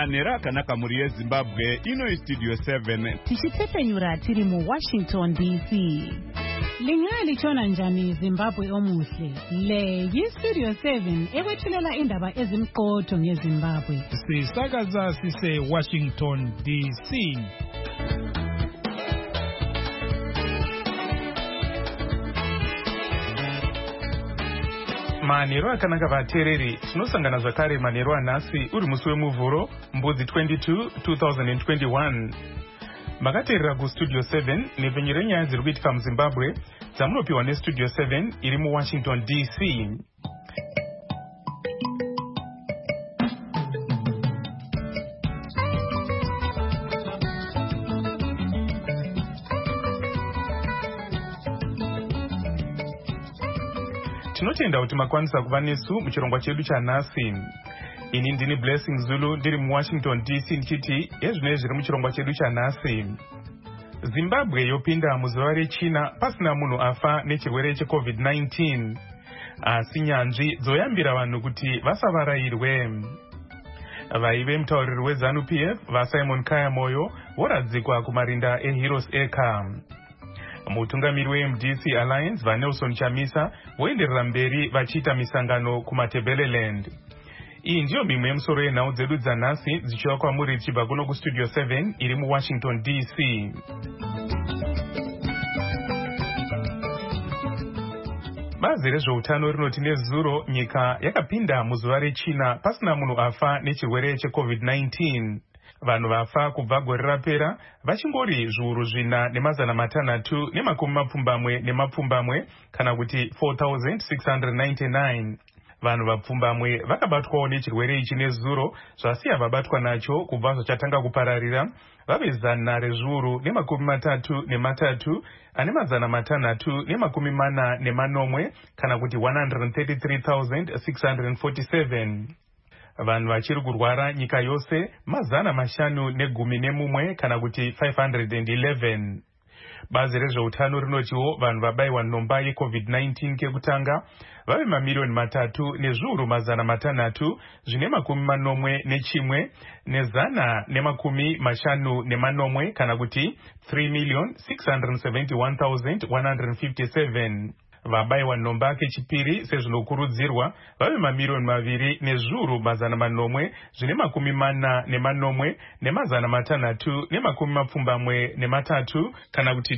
manhero akanaka muri yezimbabwe. Ino Studio 7 tichitepenyura tiri mu Washington DC. Lingali chona njani Zimbabwe omuhle. Le Studio 7 ekwethulela indaba ezimqotho ngeZimbabwe. Sisakaza sise Washington DC. Manhero akanaka vateereri, tinosangana zvakare manhero anhasi uri musi wemuvhuro mbudzi 22 2021. Makateerera kuStudio 7 nepfenyuro yenyaya dziri kuitika muZimbabwe dzamunopiwa neStudio 7 iri muWashington DC. Tinotenda kuti makwanisa kuva nesu muchirongwa chedu chanhasi. Ini ndini Blessing Zulu ndiri muWashington DC ndichiti ezvinoi zviri muchirongwa chedu chanhasi. Zimbabwe yopinda muzuva rechina pasina munhu afa nechirwere cheCovid-19. Asi nyanzvi dzoyambira vanhu kuti vasavarayirwe. Vaive mutauriri weZANU-PF vaSimon Kaya Moyo voradzikwa kumarinda eHeroes Acre. Mutungamiri weMDC Alliance vaNelson Chamisa voenderera mberi vachiita misangano kumaTebeleland. Iyi ndiyo mimwe yemusoro yenhau dzedu dzanhasi dzichiva kwamuri tichibva kuno kuStudio 7 iri muWashington DC. Bazi rezveutano rinoti nezuro nyika yakapinda muzuva rechina pasina munhu afa nechirwere cheCovid-19. Vanhu vafa kubva gore rapera vachingori zviuru 4,690 kana kuti 4,699. Vanhu vapfumbamwe vakabatwawo nechirwere ichi nezuro zvasiya vabatwa nacho kubva zvachatanga kupararira vave 133 ane 640 kana kuti 133,647. Vanhu vachiri kurwara nyika yose 511 kana kuti 511. Bazi rezveutano rinotiwo vanhu vabayiwa nhomba yeCovid-19 kekutanga vave 3,500,641 ne151 kana kuti 3,671,157. Vabayiwa nhomba kechipiri sezvinokurudzirwa vave 2,800,941 ne673 kana kuti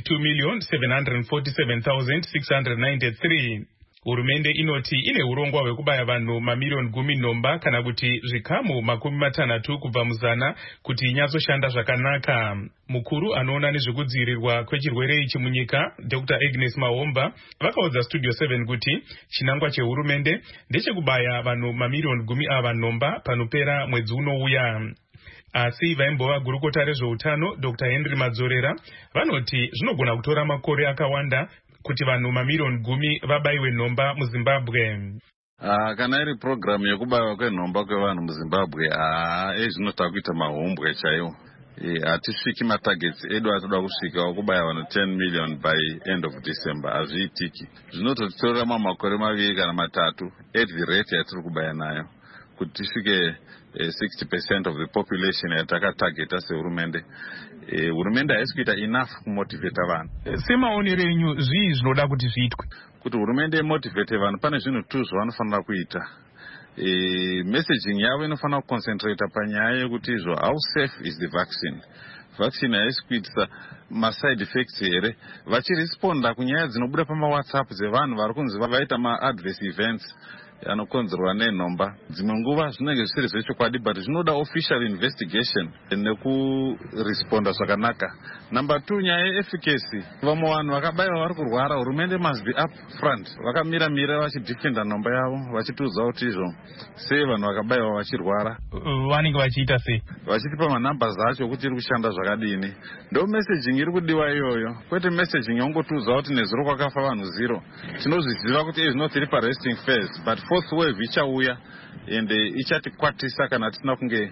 2,747,693. Hurumende inoti ine urongwa hwekubaya vanhu 10,000,000 nhomba kana kuti zvikamu 60 kubva muzana kuti inyatsoshanda zvakanaka. Mukuru anoona nezvekudzivirirwa kwechirwere ichi munyika Dr. Agnes Mahomba vakaudza Studio 7 kuti chinangwa chehurumende ndechekubaya vanhu 10,000,000 ava nhomba panopera mwedzi unouya. Asi vaimbova gurukota rezveutano Dr. Henry Madzorera vanoti zvinogona kutora makore akawanda kuti vanhu 10,000,000 vabayiwe nhomba muZimbabwe. Kana iri program yekubayiwa kwenhomba kwevanhu muZimbabwe ezvinota kuita mahombwe chaiwo. Hatisviki matargets edu atoda kusvika kubaya vanhu 10 million by end of December. Hazviitiki. Zvinototitorera makore 2 kana 3 at the rate yatiri kubaya nayo kuti tisvike 60% of the population yatakatargeta sehurumende. Hurumende haisi kuita enough kumotivate vanhu. Semaonero enyu zvii zvinoda kuti zviitwe? Kuti hurumende motivate vanhu pane zvinhu 2 zvavanofanira kuita. Messaging yavo inofanira kuconcentrate panyaya yekuti how safe is the vaccine. Vaccine haisi kuitisa maside effects here. Vachiresponda kunyaya dzinobuda pamaWhatsApp dzevanhu vari kunzi vaita maadverse events anokonzerwa nenhomba. Dzimwe nguva zvinenge zvisiri zvechokwadi but zvinoda official investigation nekuresponda zvakanaka. Number 2, nyaya yeefficacy. Vamwe vanhu vakabayiwa vari kurwara, hurumende must be up front. Vakamira vachidefenda nhomba yavo vachitiudza kuti izvo sei vanhu vakabayiwa vachirwara. Vanenge vachiita sei? Vachitipa manumbers acho kuti iri kushanda zvakadini. Ndo messaging iri kudiwa iyoyo. Kwete messaging yongotiudza kuti nezuro kwakafa vanhu 0. Tinozviziva kuti is tiri paresting phase but fourth wave ichauya ende ichatikwatisa kana tisina kunge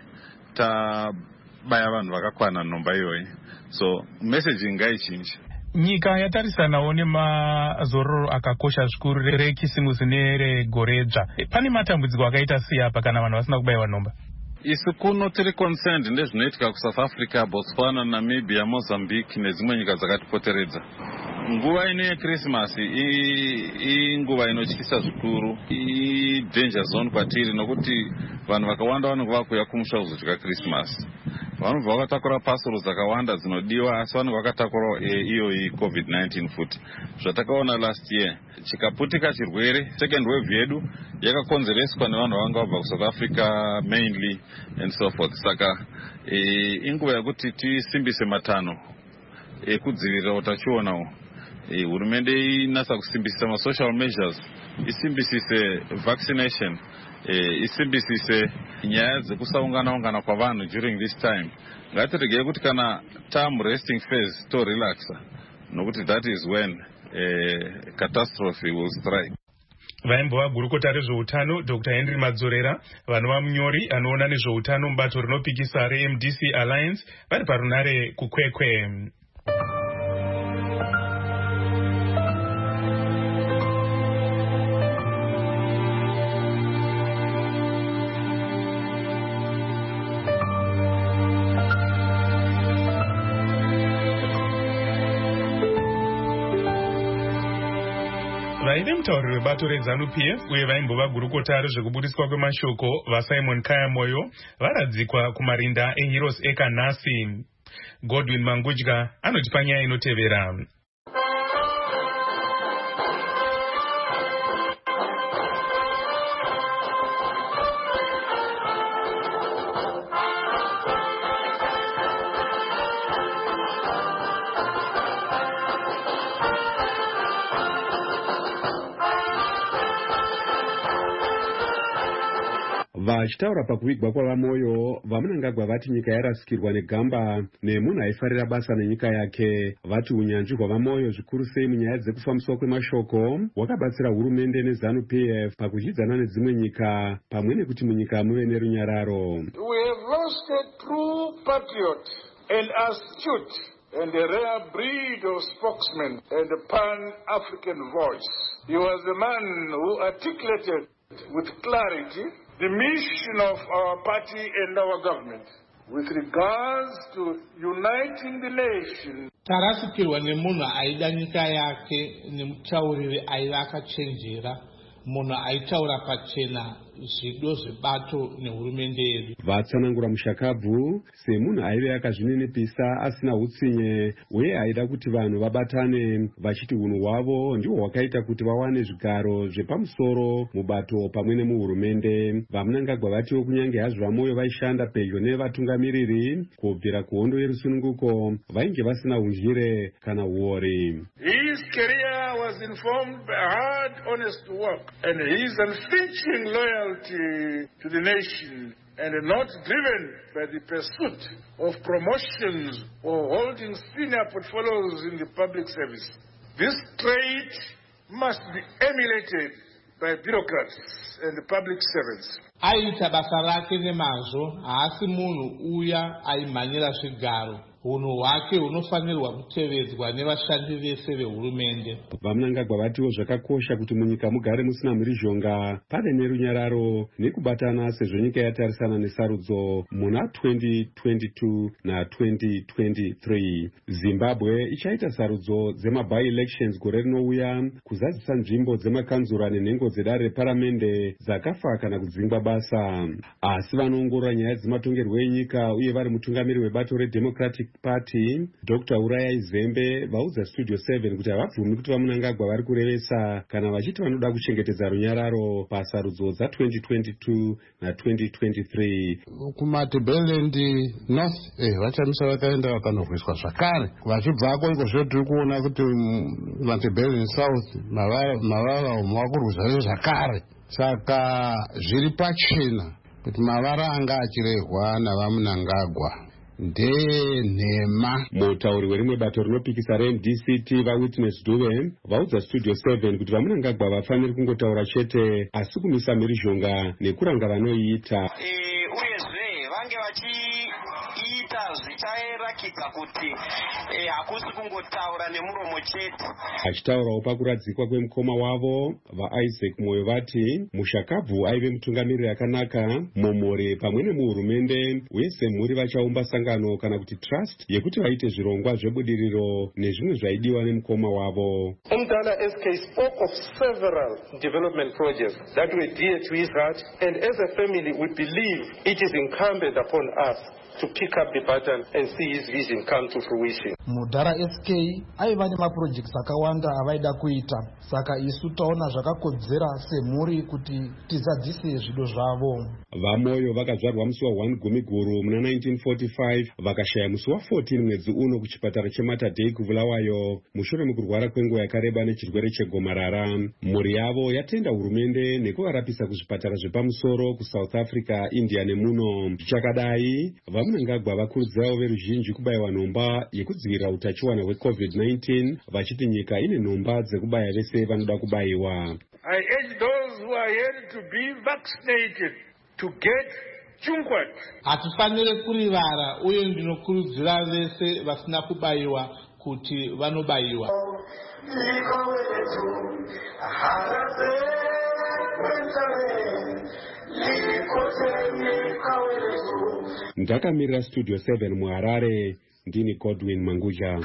tabaya vanhu vakakwana nhomba iyoyi. So messaging ngaichinje. Nyika yatarisanawo nemazororo akakosha zvikuru rekisimusi neregoredzva. Pane matambudziko akaita sei apa kana vanhu vasina kubayiwa nhomba? Isu kuno tiri concerned ndezvinoitika kuSouth Africa, Botswana, Namibia, Mozambique nedzimwe nyika dzakatipoteredza. Nguva ino yeChristmas inguva inotyisa zvikuru, danger zone kwatiri nokuti vanhu vakawanda vanenge vakuuya kumusha kuzodya Christmas. Vanobva vakatakura pasoro dzakawanda dzinodiwa asi vanenge vakatakura iyo COVID-19 futi. Zvatakaona last year chikaputika chirwere second wave yedu yakakonzereswa nevanhu vanga vabva kuSouth Africa mainly and so forth. Saka inguva yekuti tisimbise matanho ekudzivirira utachiona. Hurumende inasa kusimbisisa ma-social measures, isimbisise vaccination, isimbisise nyaya dzekusaungana kwavanhu during this time. Ngatiregei kuti kana term resting phase to relaxa, nokuti that is when catastrophe will strike. Vaimbova gurukota rezveutano Dr. Henry Madzorera, vanova munyori anoona nezveutano mubato rinopikisa reMDC Alliance vari parunare kukwekwe. Vaide mutauriri webato reZANU-PF uye vaimbova gurukota rezvekubudiswa kwemashoko vaSimon Kaya Moyo varadzikwa kumarinda eHeroes ekanhasi. Godwin Mangudya anotipa nyaya inotevera. Vachitaura pakuvigwa kwavaMoyo, vaMnangagwa vati nyika yarasikirwa negamba nemunhu aifarira basa nenyika yake. Vati unyanzvi hwavaMoyo zvikuru sei munyaya dzekufambiswa kwemashoko hwakabatsira hurumende neZANU-PF pakuchidzana nedzimwe nyika pamwe nekuti munyika muve nerunyararo. We have lost a true patriot and astute and a rare breed of spokesman and a pan-African voice. He was the man who articulated with clarity the mission of our party and our government with regards to uniting the nation. Tarasikirwa nemunhu aida nyika yake nemutauriri aiva akachenjera, munhu aitaura pachena zvido zvebato nehurumende yedu. Vatsanangura mushakabvu semunhu aive akazvinenepisa asina utsinye uye aida kuti vanhu vabatane vachiti unhu hwavo ndihwo hwakaita kuti vawane zvigaro zvepamusoro mubato pamwe nemuhurumende. VaMnangagwa vatiwo kunyange hazvo vaMoyo vaishanda pedyo nevatungamiriri kubvira kuhondo yerusununguko vainge vasina unjire kana uori. His career was informed by hard, honest work and his unflinching loyalty to the nation, and not driven by the pursuit of promotions or holding senior portfolios in the public service. This trait must be emulated by bureaucrats and the public servants. Aita basa rake nemazvo, haasi munhu uya aimhanyira zvigaro. Unhu hwake hunofanirwa kutevedzwa nevashandi vese vehurumende. VaMnangagwa vatiwo zvakakosha kuti munyika mugare musina mhirizhonga pave nerunyararo nekubatana sezvo nyika yatarisana nesarudzo muna 2022 na2023. Zimbabwe ichaita sarudzo dzema-by-elections gore rinouya kuzadzisa nzvimbo dzemakanzura nenhengo dzedare reparamende dzakafa kana kudzingwa basa. Asi vanoongorora nyaya dzematongerwo enyika uye vari mutungamiri webato reDemocratic Party Dr. Urayai Zembe vaudza Studio 7 kuti havabvumi kuti vaMnangagwa vari kurevesa kana vachiti vanoda kuchengetedza runyararo pasarudzo dza2022 na2023. Kumatebeleland North vachamisa vakaenda vakanorwiswa zvakare. Vachibvako ikozvo tiri kuona kuti Matebeleland South mavara vakurwiswa zvakare. Saka zviri pachena kuti mavara anga achirehwa navaMnangagwa ndenhema. Mutauri werimwe bato rinopikisa reMDCT vaWitness Dube vaudza Studio 7 kuti vaMnangagwa vafaniri kungotaura chete asi kumisa mhirizhonga nekuranga vanoiita. Uyezve vange vachiita zvichaera zvaratidza kuti hakusi kungotaura nemuromo chete. Achitaurawo pakuradzikwa kwemukoma wavo, vaIsaac Moyo vati Mushakabvu aive mutungamiriri akanaka mumhuri pamwe nemuhurumende, uye semhuri vachaumba sangano kana kuti trust yekuti vaite zvirongwa zvebudiriro nezvimwe zvaidiwa nemukoma wavo. Umdala SK spoke of several development projects that were dear to his heart, and as a family we believe it is incumbent upon us to pick up the baton and see his vision come to fruition. Mudhara SK aiva nemapurojekti akawanda avaida kuita, saka isu taona zvakakodzera semhuri kuti tizadzise zvido zvavo. VaMoyo vakazvarwa musi wa1 Gumiguru muna 1945 vakashaya musi wa14 mwedzi uno kuchipatara cheMatadei kuBulawayo mushure mekurwara kwenguva yakareba nechirwere chegomarara. Mhuri yavo yatenda hurumende nekuvarapisa kuzvipatara zvepamusoro kuSouth Africa, India nemuno. Zvichakadai, vaMnangagwa vakurudzirawo veruzhinji kubayiwa nhomba yekudzivirira utachiwana hweCovid-19 vachiti nyika ine nhomba dzekubaya vese vanoda kubayiwa. I urge those who are here to be vaccinated to get chungwat. Hatifanire kurivara, uye ndinokurudzira vese vasina kubayiwa kuti vanobayiwa. Ndakamirira Studio 7 muHarare, ndini Godwin Manguja.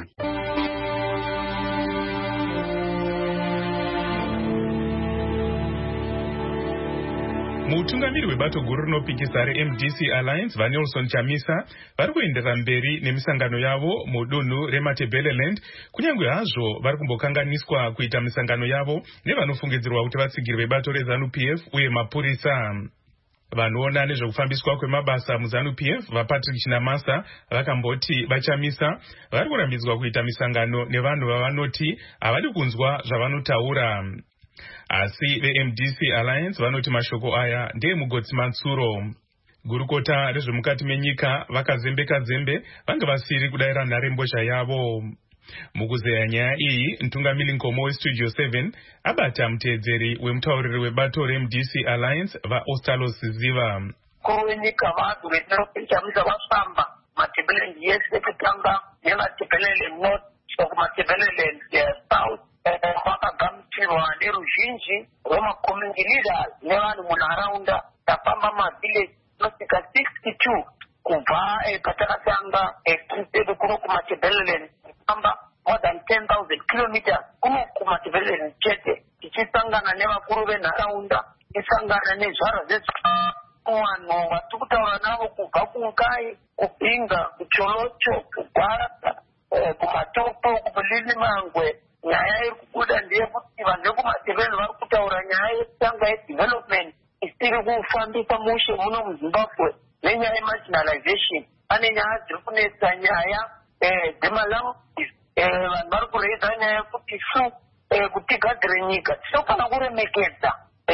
Mutungamiri webato guru rinopikisa reMDC Alliance vaNelson Chamisa vari kuendera mberi nemisangano yavo mudunhu reMatabeleland, kunyange hazvo vari kumbokanganiswa kuita misangano yavo nevanofungidzirwa kuti vatsigiri vebato reZANU-PF uye mapurisa. Vanoona nezvekufambiswa kwemabasa muZANU-PF vaPatrick Chinamasa vakamboti vaChamisa vari kurambidzwa kuita misangano nevanhu vavanoti havadi kunzwa zvavanotaura. Asi veMDC Alliance vanoti mashoko aya ndeemugodzi Mansuro. Gurukota rezvemukati menyika vakazembeka zembe vange vasiri kudayira nharembozha yavo. Mukuzeya nyaya iyi, mtungamiri Nkomo weStudio 7 abata muteedzeri wemutauriri webato reMDC Alliance vaOstalos Ziva. Kuwenyika vanhu vetinopichamisa vafamba Matabeleland yese kutanga neMatabeleland North okuMatabeleland South vakagamuchirwa neruzhinji rwemakomingirira nevanhu munharaunda. Tafamba mavillage anosvika 62 kubva patakatanga kupedo kuno kuMatabeleland, famba more than 10,000 kilometers kuno kuMatabeleland chete, tichisangana nevakuru venharaunda, tichisangana nezvara zvezvanhu vatiri kutaura navo kubva kuNkai, kuBinga, kuCholocho, kuGwara, kuMatopo, kuBulilimangwe. Nyaya iri kubuda ndeyekuti vanhu vekuMatabeleland vari kutaura nyaya yekutanga yedevelopment isiri kufambisa mushe muno muZimbabwe nenyaya yemarginalization. Pane nyaya dziri kunetsa nyaya dzemalanguage. Vanhu vari kureidza nyaya yekuti kuti tigadzire nyika tinofana kuremekedza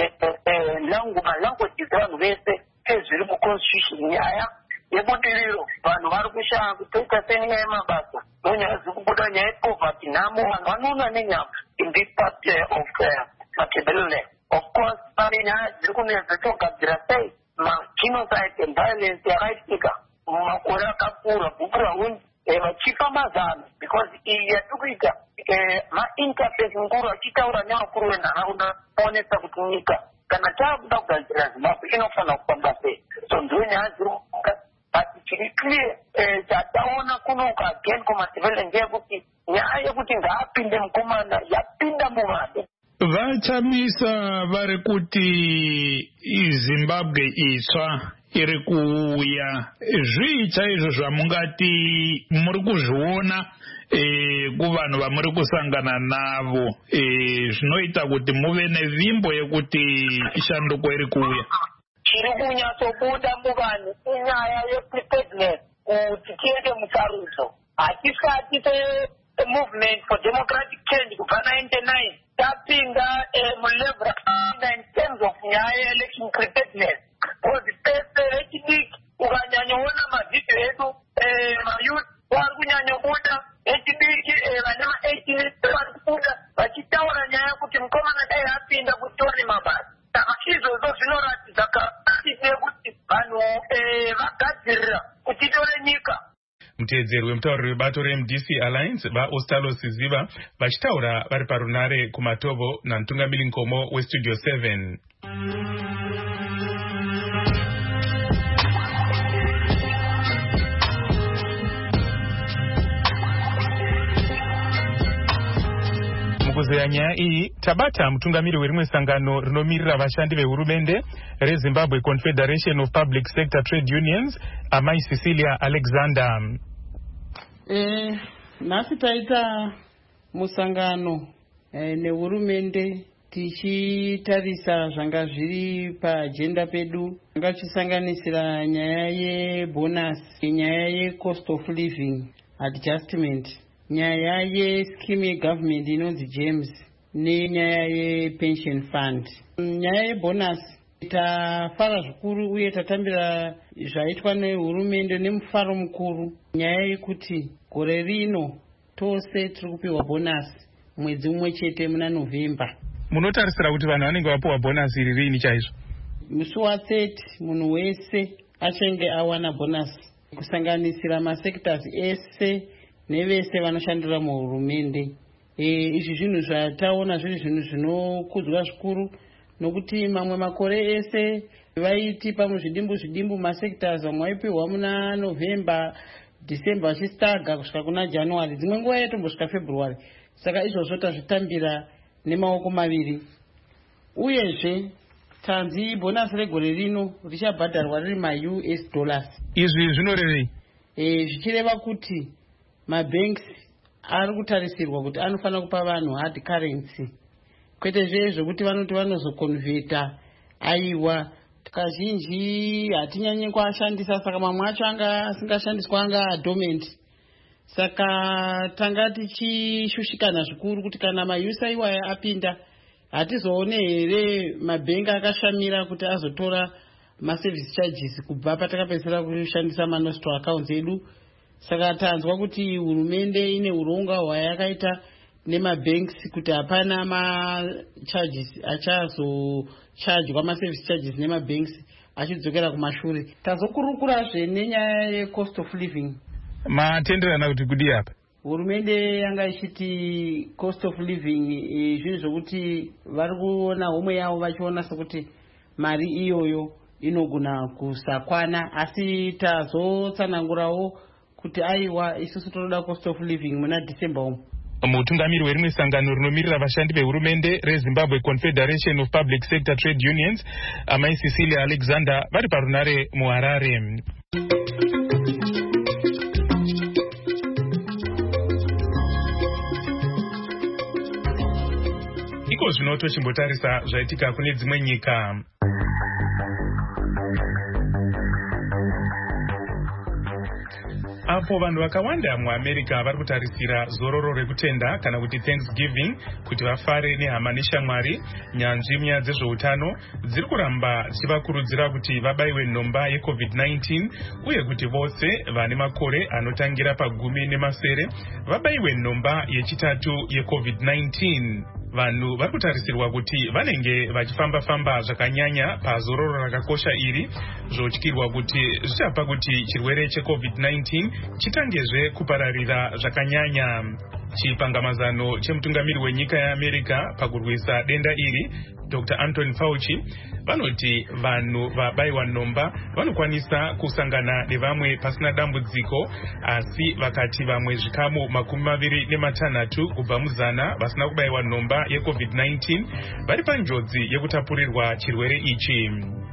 malanguage dzevanhu vese sezviri muconstitution. Nyaya yebudiriro vanhu vari kushaya kutoita senyaya yemabasa nonyaya dziri kubuda nyaya yepoverty. Nhamo vanhu vanoona nenyama in this part of Matabeleland. Of course pane nyaya dziri kunetsa togadzira sei genocide and violence yakaitika mumakore akakura. Bhuku rahunzi vachifamba zano because iyi yatiri kuita mainterface nguru achitaura nevakuru venharaunda kuonesa kuti nyika kana taakuda kugadzira Zimbabwe inofanira kufamba sei. So ndiyo nyaya dziri kubuda, but chiri clear chataona kunoka again kuMatabeleland ndeyekuti nyaya yekuti ngaapinde mukomana yapinda muvade. VaChamisa vari kuti iZimbabwe itsva iri kuuya. Zvii chaizvo zvamungati muri kuzviona kuvanhu vamuri kusangana navo zvinoita kuti muve nevimbo yekuti shanduko iri kuuya? Chiri kunyatsobuda muvanhu inyaya yepreparedness kuti tiende musarudzo. Hatisati movement for democratic change kubva 99 tapinda mulevel in terms of nyaya yeelection preparedness. Because pese vechidiki ukanyanyoona mavhidhiyo edu mayouth vari kunyanyobuda, vechidiki vane ma18 vari kubuda vachitaura nyaya yekuti mukomana dai apinda kutore mabasa. Saka izvozvo zvinoratidza kuti vanhu vagadzirira kuti tore nyika. muteedzeri wemutauriri webato reMDC Alliance vaOstalo Siziva vachitaura vari parunare kuMatovo namutungamiri Nkomo weStudio 7. Mukuzeya nyaya iyi tabata mutungamiri werimwe sangano rinomirira vashandi vehurumende reZimbabwe Confederation of Public Sector Trade Unions, Amai Cecilia Alexander. Nhasi taita musangano nehurumende tichitarisa zvanga zviri paagenda pedu, zvanga chisanganisira nyaya yebonus, nyaya yecost of living adjustment, nyaya yescheme yegovernment inonzi GEMS nenyaya yepension fund. Nyaya yebonus tafara zvikuru uye tatambira zvaitwa nehurumende nemufaro mukuru, nyaya yekuti gore rino tose tiri kupiwa bonus mwedzi umwe chete muna November. Munotarisira kuti vanhu vanenge vapiwa bonus iri rini chaizvo? Musi wa30 munhu wese achenge awana bonus, kusanganisira masectors ese nevese vanoshandira muhurumende. Izvi zvinhu zvataona zviri zvinhu zvinokudzwa zvikuru, nokuti mamwe makore ese vaiti pamwe zvidimbu masectors vamwe vaipiwa muna November, December vachistaga kusvika kuna January, dzimwe nguva yatombosvika February. Saka izvozvo tazvitambira nemaoko maviri. Uyezve tanzi bonus regore rino richabhadharwa riri maUS dollars. Izvi zvinorevei? Zvichireva kuti mabanks ari kutarisirwa kuti anofanira kupa vanhu hard currency, kwete zvokuti vanoti vanozokonvheta. Aiwa, kazhinji hatinyanyi kuashandisa, saka mamwe acho anga asingashandiswa anga adormant. Saka tanga tichishushikana zvikuru kuti kana maUS iwaya apinda, hatizoone here mabhengi akashamira kuti azotora maservice charges kubva patakapedzisira kushandisa manostor accounts edu. Saka tanzwa kuti hurumende ine urongwa hwayakaita nemabanks kuti hapana macharges achazochargwa, maservice charges nemabanks achidzokera kumashure. Tazokurukurazve nenyaya yecost of living. Matenderana kuti kudi apa? Hurumende yanga ichiti cost of living zvinhu zvokuti vari kuona homwe yavo vachiona sekuti mari iyoyo inogona kusakwana, asi tazotsanangurawo kuti aiwa isusu toda cost of living muna December umu. Mutungamiri werimwe sangano rinomirira vashandi vehurumende reZimbabwe Confederation of Public Sector Trade Unions, Amai Cecilia Alexander, vari parunare muHarare. Iko zvino tochimbotarisa zvaitika kune dzimwe nyika. Apo vanhu vakawanda muAmerica vari kutarisira zororo rekutenda kana kuti Thanksgiving kuti vafare nehama neshamwari, nyanzvi munyaya dzezveutano dziri kuramba dzichivakurudzira kuti vabaiwe nhomba yeCovid-19 uye kuti vose vane makore anotangira pa10 nemasere vabaiwe nhomba yechitatu yeCovid-19. Vanhu vari kutarisirwa kuti vanenge vachifamba-famba zvakanyanya pazororo rakakosha iri, zvotyirwa kuti zvichapa kuti chirwere cheCovid-19 chitangezve kupararira zvakanyanya. Chipangamazano chemutungamiri wenyika yeAmerica pakurwisa denda iri, Dr. Anthony Fauci, vanoti vanhu vabaiwa nhomba vanokwanisa kusangana nevamwe pasina dambudziko, asi vakati vamwe zvikamu 26 kubva muzana vasina kubaiwa nhomba yeCovid-19 vari panjodzi yekutapurirwa chirwere ichi.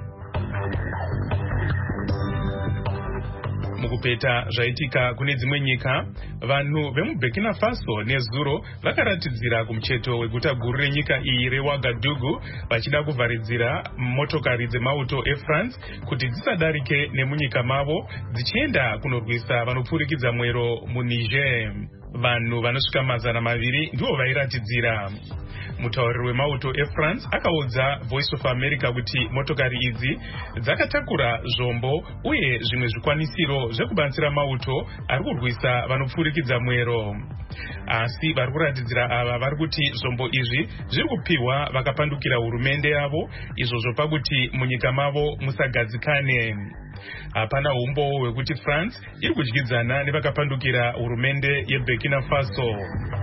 Mukupeta zvaitika kune dzimwe nyika, vanhu vemuBurkina Faso nezuro vakaratidzira kumucheto weguta guru renyika iyi reWagadugu vachida kuvharidzira motokari dzemauto eFrance kuti dzisadarike nemunyika mavo dzichienda kunorwisa vanopfurikidza mwero muNiger. Vanhu vanosvika 200 ndivo vairatidzira. Mutauriri wemauto eFrance akaudza Voice of America kuti motokari idzi dzakatakura zvombo uye zvimwe zvikwanisiro zvekubatsira mauto ari kurwisa vanopfurikidza mwero. asi vari kuratidzira ava vari kuti zvombo izvi zviri kupiwa vakapandukira hurumende yavo, izvo zvopa kuti munyika mavo musagadzikane. Hapana umbowo hwekuti France iri kudyidzana nevakapandukira hurumende yeBurkina Faso.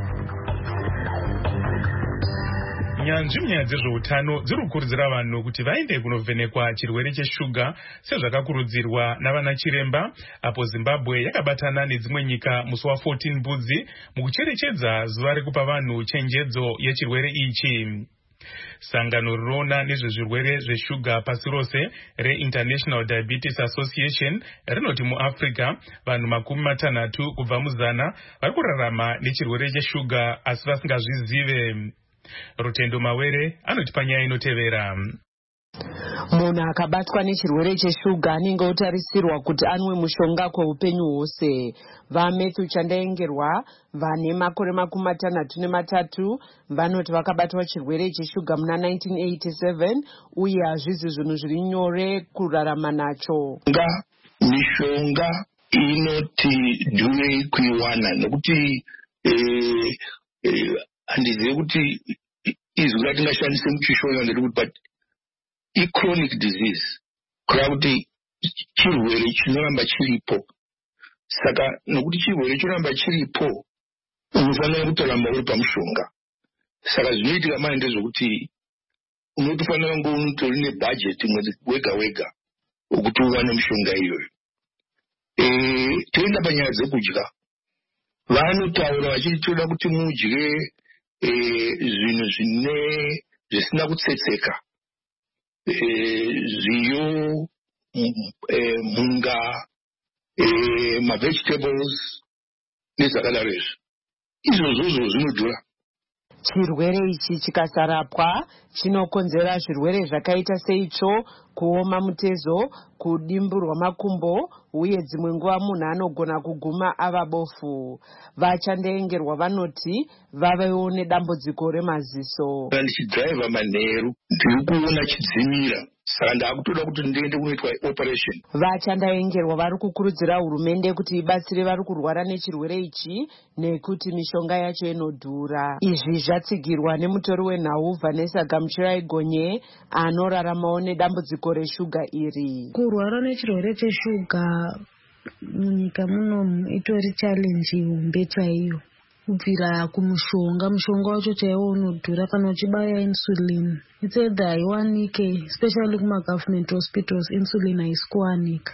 Nyanzvi munyaya dzezveutano dziri kukurudzira vanhu kuti vaende kunovhenekwa chirwere cheshuga sezvakakurudzirwa navana chiremba, apo Zimbabwe yakabatana nedzimwe nyika musi wa14 Mbudzi mukucherechedza zuva rekupa vanhu chenjedzo yechirwere ichi. Sangano rinoona nezvezvirwere zveshuga pasi rose reInternational Diabetes Association rinoti muAfrica vanhu 60 kubva mu100 vari kurarama nechirwere cheshuga asi vasingazvizive. Rutendo Mawere anoti panyaya inotevera. Munhu akabatwa nechirwere cheshuga anenge otarisirwa kuti anwe mushonga kweupenyu hwose. VaMatthew Chandaengerwa vane makore 63 vanoti vakabatwa chirwere cheshuga muna 1987 uye hazvisi zvinhu zviri nyore kurarama nacho. Mishonga inoti dhure kuiwana nokuti handizivi kuti izwi ratingashandise muchishona nderekuti but chronic disease kureva kuti chirwere chinoramba chiripo. Saka nokuti chirwere chinoramba chiripo unofanira kutoramba uri pamushonga. Saka zvinoitika manje ndezvokuti unotofanira kunge unotori nebhajeti mwedzi wega wega wekuti uwane mishonga iyoyo. Toenda panyaya dzekudya, vanotaura vachiti toda kuti mudye zvinhu zvisina kutsetseka, zviyo, mhunga, mavegetables nezvakadaro izvo. Izvozvo zvinodhura. Chirwere ichi chikasarapwa chinokonzera zvirwere zvakaita seitsvo, kuoma mutezo, kudimburwa makumbo uye dzimwe nguva munhu anogona kuguma ava bofu. VaChandaengerwa vanoti vavewo nedambudziko remaziso. Ndichidhiraivha manheru ndiri kuona chidzimira, saka ndakutoda kuti ndiende kunoitwa operation. VaChandaengerwa vari kukurudzira hurumende kuti ibatsire vari kurwara nechirwere ichi nekuti mishonga yacho inodhura. Izvi zvatsigirwa nemutori wenhau Vanessa Gamuchirai Gonye anoraramawo nedambudziko reshuga iri. Kurwara nechirwere cheshuga munyika muno itori challenge hombe chaiyo. Kubvira kumushonga, mushonga wacho chaiwo unodhura kana uchibaya insulin. It's either haiwanike, especially kuma-government hospitals, insulin haisikuwanika.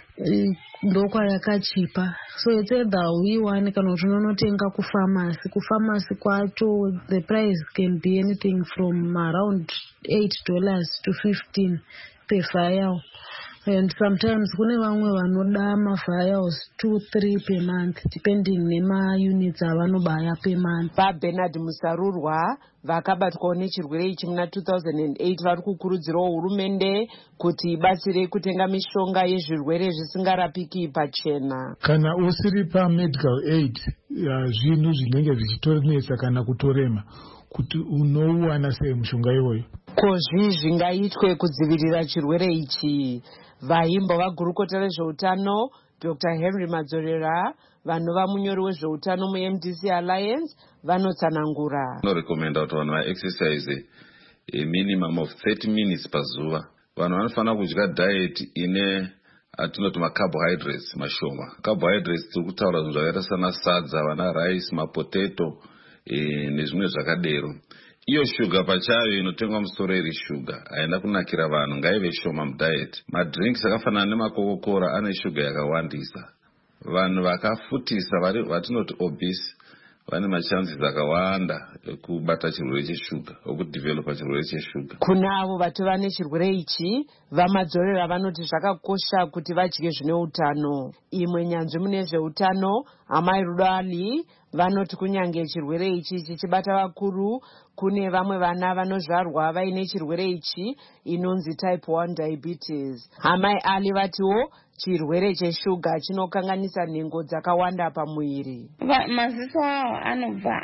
Ndokwa yakachipa. So it's either hauiwani kana kuti unonotenga kufamasi. Kufamasi kwacho, the price can be anything from around $8 to $15 per vial. And sometimes kune vamwe vanoda ma-vials 2-3 per month depending nema-units avanobaya per month. VaBernard Musarurwa vakabatwawo nechirwere ichi muna 2008 vari kukurudzirawo hurumende kuti ibatsire kutenga mishonga yezvirwere zvisingarapiki pachena. Kana usiri pamedical aid, zvinhu zvinenge zvichitonetsa kana kutorema kuti unouwana sei mushonga iwoyo. Ko zvingaitwe kudzivirira chirwere ichi? Vaimbo vagurukota rezveutano Dr. Henry Madzorera vanova munyori wezveutano muMDC Alliance vanotsanangura. Norekomenda kuti vanhu vaexercise a minimum of 30 minutes pazuva. Vanhu vanofanira kudya diet ine atinoti macarbohydrates mashoma. Carbohydrates tiri kutaura zvinhu zvakaita sana sadza, vana rice, mapotato nezvimwe zvakadero. Iyo shuga pachayo inotengwa musoro iri shuga haina kunakira vanhu, ngaive shoma mudiet. Madrinks akafanana nemakokokora ane shuga yakawandisa. Vanhu vakafutisa vatinoti obese vane machances akawanda ekubata chirwere cheshuga, okudevelopa chirwere cheshuga. Kuna avo vatova nechirwere ichi, vaMadzorera vanoti zvakakosha kuti vadye zvine utano. Imwe nyanzvi mune zveutano, Amai Rudali, vanoti kunyange chirwere ichi chichibata vakuru, kune vamwe vana vanozvarwa vaine chirwere ichi inonzi type 1 diabetes. Amai Ali vatiwo chirwere cheshuga chinokanganisa nhengo dzakawanda pamuiri. Maziso awo anobva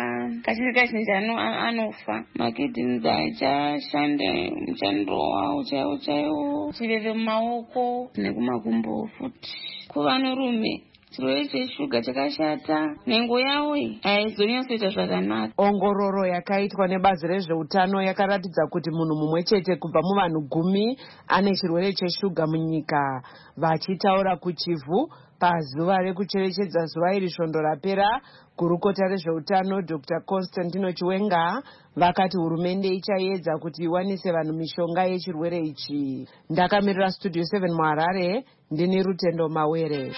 kazhinji anofa. Makidneys haichashande mushando wawo chaiwo. Chiveve mumaoko nekumakumbo futi. Kuvanhurume chirwere cheshuga chakashata, nhengo yawo haizonyatsoita zvakanaka. Ongororo yakaitwa nebazi rezveutano yakaratidza kuti munhu mumwe chete kubva muvanhu 10 ane chirwere cheshuga munyika. Vachitaura kuChivu pazuva rekucherechedza zuva iri svondo rapera, gurukota rezveutano Dr. Constantino Chiwenga vakati hurumende ichaedza kuti iwanise vanhu mishonga yechirwere ichi. Ndakamirira Studio 7 muHarare, ndini Rutendo Mawere.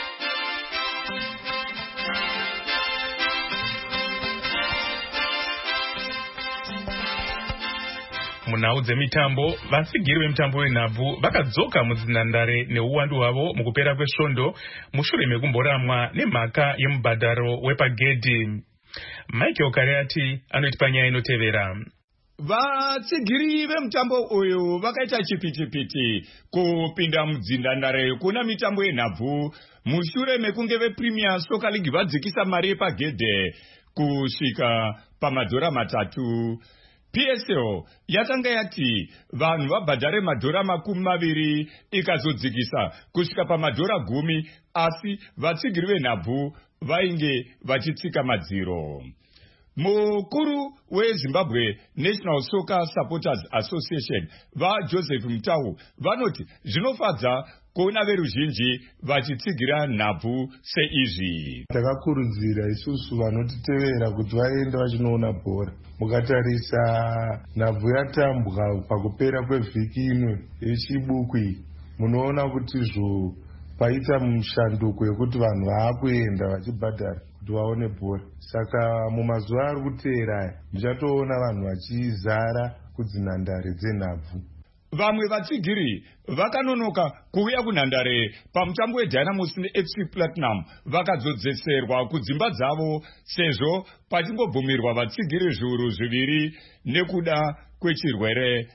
Munhau dzemitambo, vatsigiri vemutambo wenhabvu vakadzoka mudzinhandare neuwandu hwavo mukupera kwesvondo mushure mekumboramwa nemhaka yemubhadharo wepagedhi. Michael Kariati anotipa nyaya inotevera. Vatsigiri vemutambo uyu vakaita chipitipiti kupinda mudzinhandare kuna mitambo yenhabvu mushure mekunge vePremier Soccer League vadzikisa mari yepagedhe kusvika pamadhora 3. PSL yakanga yati vanhu vabhadhare madhora 20 ikazodzikisa kusvika pamadhora 10, asi vatsigiri venhabvu vainge vachitsika madziro. Mukuru weZimbabwe National Soccer Supporters Association vaJoseph Mutau vanoti zvinofadza kuona veruzhinji vachitsigira nhabvu seizvi. Takakurudzira isusu vanotitevera kuti vaende vachinoona bhora. Mukatarisa nhabvu yatambwa pakupera kwevhiki ino yechibukwi, munoona kuti paita mushanduko yekuti vanhu vaakuenda vachibhadhara kuti vaone bhora. Saka mumazuva ari kuteera muchatoona vanhu vachizara kudzinhandare dzenhabvu. Vamwe vatsigiri vakanonoka kuuya kunhandare pamutambo weDynamos neFC Platinum vakadzodzeserwa kudzimba dzavo sezvo pachingobvumirwa vatsigiri zviuru 2 nekuda kwechirwere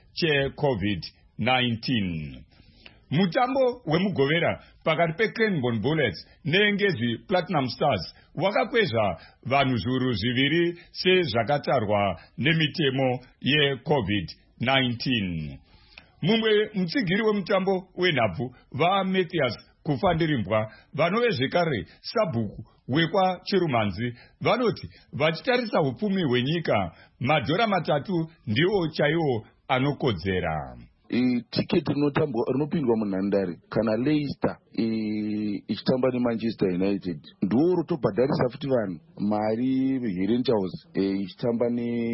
cheCovid-19. Mutambo wemugovera pakati peCranbourne Bullets neNgezi Platinum Stars wakakwezva vanhu zviuru 2 sezvakatarwa nemitemo yeCovid-19. Mumwe mutsigiri wemutambo wenhabvu vaMatthias Kufandirimbwa vanove zvekare sabhuku wekwaChirumanzi vanoti vachitarisa upfumi hwenyika madhora 3 ndiwo chaiwo anokodzera. Tiketi rinopindwa munhandare kana Leicester ichitamba neManchester United ndo rotobhadharisa futi vanhu mari Herentals ichitamba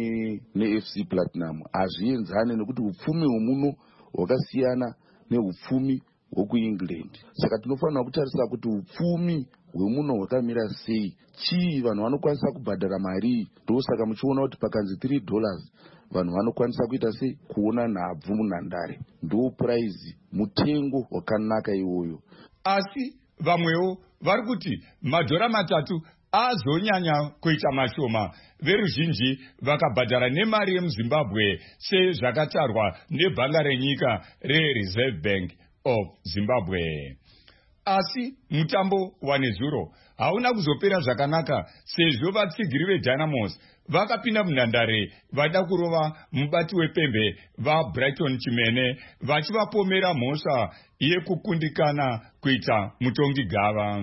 neFC Platinum. Hazvienzane nekuti upfumi hwemuno hwakasiyana neupfumi hwekuEngland. Saka tinofanira kutarisa kuti upfumi hwemuno hwakamira sei, chii vanhu vanokwanisa kubhadhara mari. Ndosaka muchiona kuti pakanzi $3 vanhu vanokwanisa kuita sei kuona nhabvu munhandare. Ndo prize, mutengo wakanaka iwoyo. Asi vamwewo vari kuti madhora 3 azonyanya kuita mashoma, veruzhinji vakabhadhara nemari yemuZimbabwe sezvakatarwa nebhanga renyika reReserve Bank of Zimbabwe. Asi mutambo wanezuro hauna kuzopera zvakanaka sezvo vatsigiri veDynamos vakapinda munhandare vada kurova mubati wepembe vaBrighton Chimene vachivapomera mhosva yekukundikana kuita mutongi gava.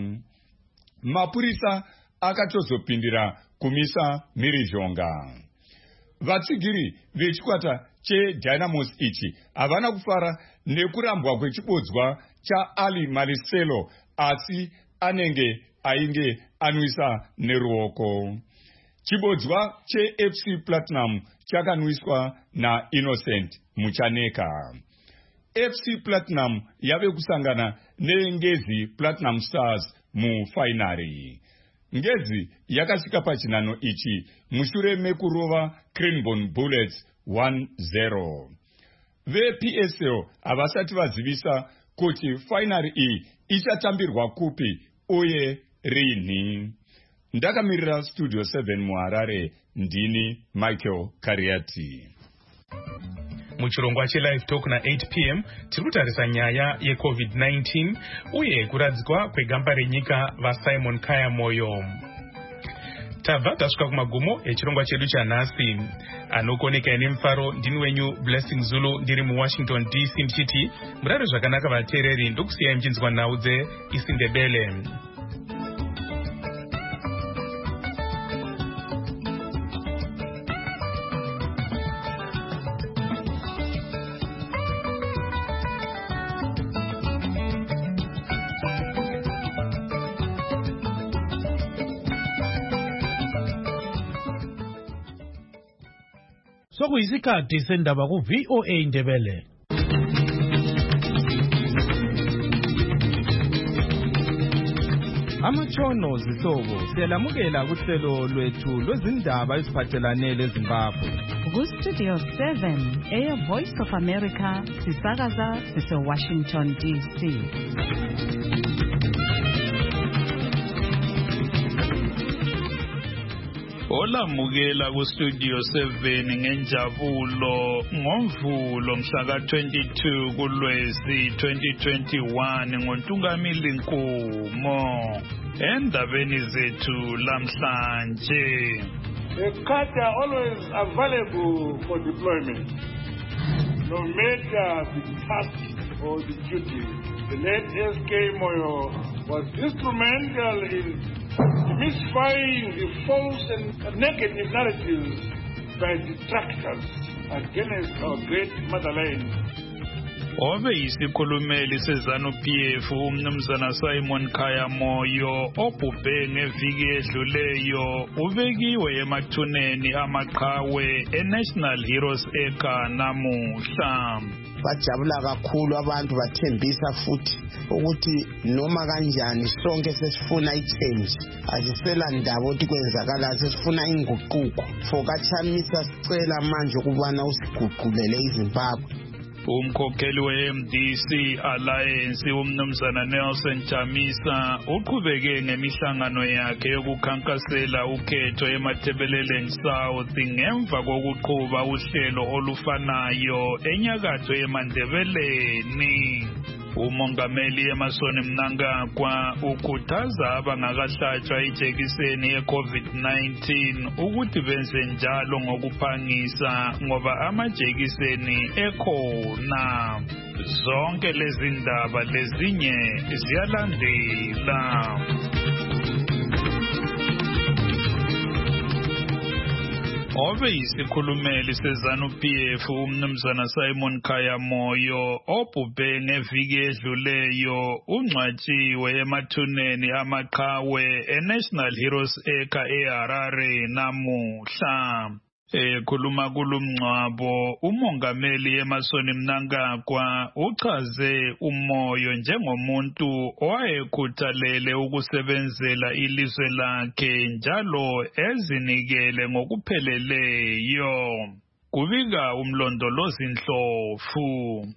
Mapurisa akatozopindira kumisa mhirizhonga. Vatsigiri vechikwata cheDynamos ichi havana kufara nekurambwa kwechibodzwa chaAli Marcelo, asi ainge anwisa neruoko. Chibodzwa cheFC Platinum chakanwiswa naInnocent Muchaneka. FC Platinum yave kusangana neNgezi Platinum Stars mufainari. Ngezi yakasvika pachinhano ichi mushure mekurova Cranbourne Bullets 1-0. VePSL havasati vazivisa kuti fainari iyi ichatambirwa kupi uye rini. Ndakamirira Studio 7 muHarare, ndini Michael Kariati. Muchirongwa cheLive Talk na8 p.m. tirikutarisa nyaya yeCovid-19 uye kuradzikwa kwegamba renyika vaSimon Kaya Moyo. Tabva tasvika kumagumo echirongwa chedu chanhasi. Anokoneka nemufaro ndini wenyu Blessing Zulu ndiri muWashington DC ndichiti murare zvakanaka vateereri, ndokusiyai muchinzwa nhau dzeIsindebele. Sokuyisikhathi sendaba ku VOA Indebele. Amatshono zihlobo siyalamukela kuhlelo lwethu lwezindaba eziphathelane leZimbabwe. Ku-Studio 7 Voice of America sisakaza sise-Washington DC. Olamukela ku-Studio 7 ngenjabulo ngoMvulo mhla ka-22 kuLwezi 2021 ngoNtungamili Nkumo. Endabeni zethu lamhlanje. A cutter always available for deployment, no matter the task or the duty. The late S.K. Moyo was instrumental in demystifying the false and negative narratives by detractors against our great motherland. Obe isikhulumeli seZANU-PF umnumzana Simon Khaya Moyo obhubhe ngeviki edluleyo ubekiwe emathuneni amaqhawe eNational Heroes Acre namuhla. Bajabula kakhulu abantu bathembisa futhi ukuthi noma kanjani sonke sesifuna i-change, asisela ndaba ukuthi kwenzakala, sesifuna inguquko. Fokachamisa sicela manje ukubana usiguqulele iZimbabwe. Umkhokheli we-MDC Alliance umnumzana Nelson Chamisa uqhubeke ngemihlangano yakhe yokukhankasela ukhetho eMatabeleland South ngemva kokuqhuba uhlelo olufanayo enyakatho eMandebeleni. Umongameli Emmerson Mnangagwa ukhuthaza abangakahlatshwa ijekiseni ye-COVID-19 ukuthi benze njalo ngokuphangisa ngoba amajekiseni ekhona. Zonke lezi ndaba lezinye ziyalandela. Obe isikhulumeli seZANU-PF umnumzana Simon Khaya Moyo obhubhe ngeviki edluleyo ungcwatshiwe emathuneni amaqhawe eNational Heroes Acre eHarare namuhla. Ekhuluma kulomngcwabo umongameli Emmerson Mnangagwa uchaze uMoyo njengomuntu owayekhuthalele ukusebenzela ilizwe lakhe njalo ezinikele ngokupheleleyo. Kubika umlondolozi Ndlovu.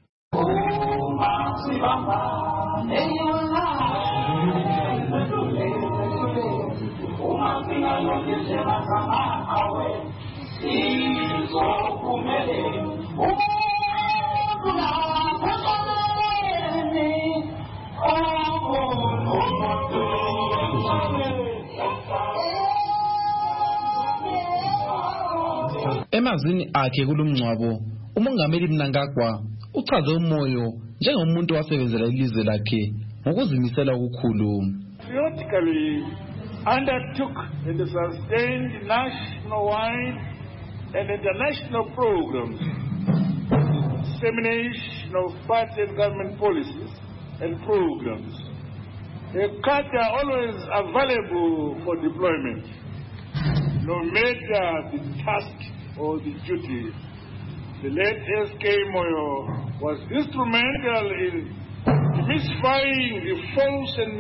Emazini akhe kulomngcwabo umongameli Mnangagwa uchaze uMoyo njengomuntu wasebenzela ilizwe lakhe ngokuzimisela okukhulu. Periodically undertook and sustained national-wide and international programs, dissemination of party and government policies and programs. A cutter always available for deployment, no matter the task or the duty. The late S.K. Moyo was instrumental in demystifying the false and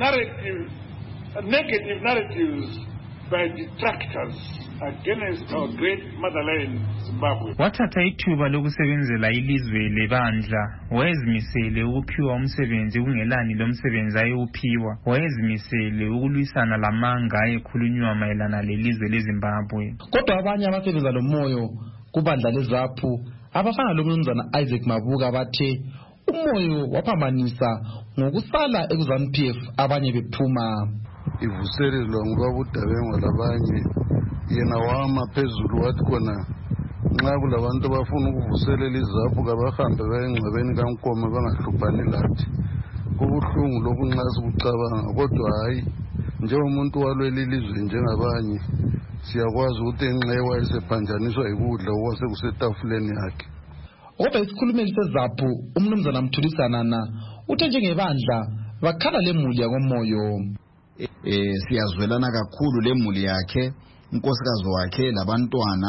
negative narratives by detractors against our great motherland, Zimbabwe. Wathatha ithuba lokusebenzela ilizwe lebandla, wayezimisele ukuphiwa umsebenzi kungelani lomsebenzi ayewuphiwa, wayezimisele ukulwisana lamanga ayekhulunywa mayelana lelizwe leZimbabwe. Kodwa abanye abasebenza lo Moyo kubandla leZAPU abafana lomnumzana Isaac Mabuka bathe uMoyo waphambanisa ngokusala ekuZANU-PF abanye bephuma. Ivuselelwa ngubabudabengwa labanye yena wama phezulu wathi khona nxa kulabantu abafuna ukuvuselela iZAPU kabahambe bayengcwabeni kaNkomo bangahluphani lathi. Kubuhlungu lokhu nxa sikucabanga, kodwa hayi njengomuntu walwela ilizwe njengabanye siyakwazi ukuthi enxewa esephanjaniswa yikudla okwasekusetafuleni yakhe. Kodwa isikhulumeli seZAPU umnumzana Mthulisanana uthe njengebandla bakhala lemuli yakoMoyo. Siyazwelana kakhulu lemuli yakhe, unkosikazi wakhe labantwana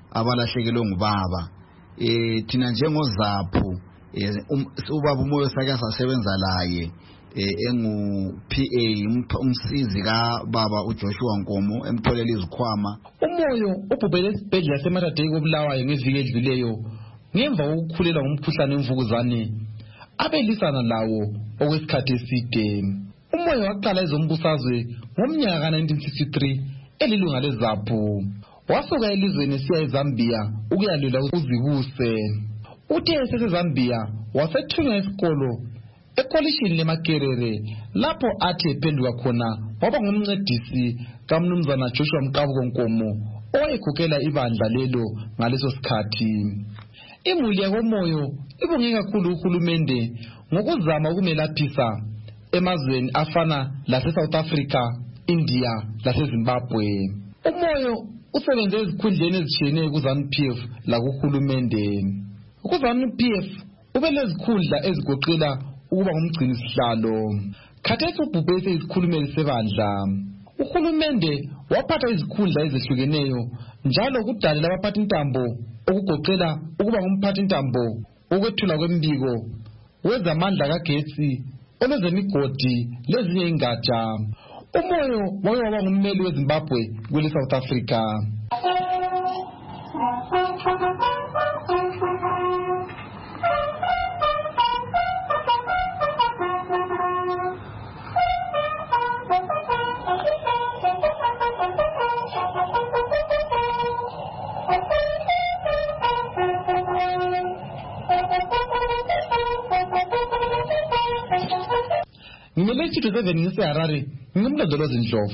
abalahlekelwe ngubaba. Thina njengozaphu ubaba uMoyo sake sasebenza laye engu PA umsizi ka baba uJoshua Nkomo emtholela izikhwama. Umoyo ubhubhele esibhedlela seMatadei koBulawayo ngeviki edluleyo ngemva kokukhulela ngomkhuhlane wemvukuzane abelisana lawo okwesikhathi eside. Umoyo waqala ezombusazwe ngomnyaka ka-1963 elilunga lezaphu. Wasuka elizweni esiya eZambia ukuyalwela uzibuse. Uthe eseseZambia wasethunywa esikolo ekolishini leMakerere lapho athi ephenduka khona waba ngumncedisi kaMnumzana Joshua Mkabuko Nkomo owayegugela ibandla lelo ngaleso sikhathi. Imuli yakoMoyo ibonge kakhulu uhulumende ngokuzama ukumelaphisa emazweni afana lase-South Africa, India lase-Zimbabwe. Umoyo usebenze ezikhundleni ezitshiyeneyo ku-ZANU-PF lakuhulumende. Ku-ZANU-PF ube lezikhundla ezigoqela ukuba ngumgcini sihlalo. Khathesi ubhubhe eseyizikhulumeli sebandla. Uhulumende waphatha izikhundla ezehlukeneyo njalo kudalela abaphathintambo okugoqela ukuba ngumphathintambo ukwethula kwembiko wezamandla kagetsi olwezemigodi lezinye ingatsha. Umoyo wake waba ngummeli weZimbabwe kwele South Africa. Ngimelethi to 7 ngiseHarare ngimlondoloza Ndlovu.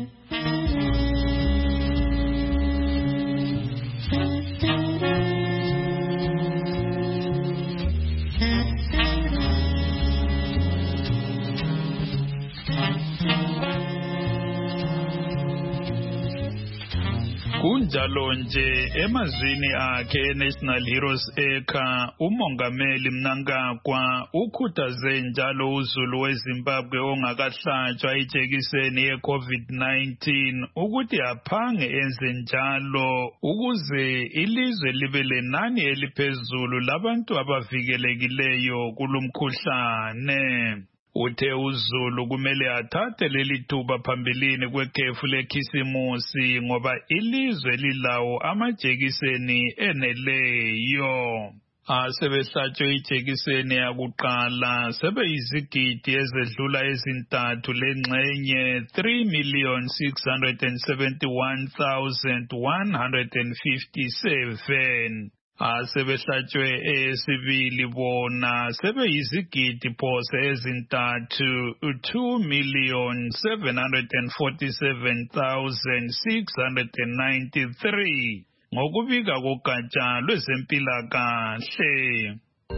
Kunjalo nje emazwini akhe National Heroes Acre umongameli Mnangagwa ukhuthaze njalo uZulu weZimbabwe ongakahlatshwa ijekiseni ye-COVID-19 ukuthi aphange enze njalo ukuze ilizwe libe lenani eliphezulu labantu abavikelekileyo kulomkhuhlane. Uthe uZulu kumele athathe leli thuba phambilini kwekhefu lekhisimusi ngoba ilizwe lilawo amajekiseni eneleyo. Asebehlatshwe ijekiseni yakuqala sebeyizigidi ezedlula ezintathu lengxenye 3,671,157. Asebehlatshwe esibili bona sebeyizigidi phose ezintathu 2,747,693 ngokubika kogatsha lwezempilakahle.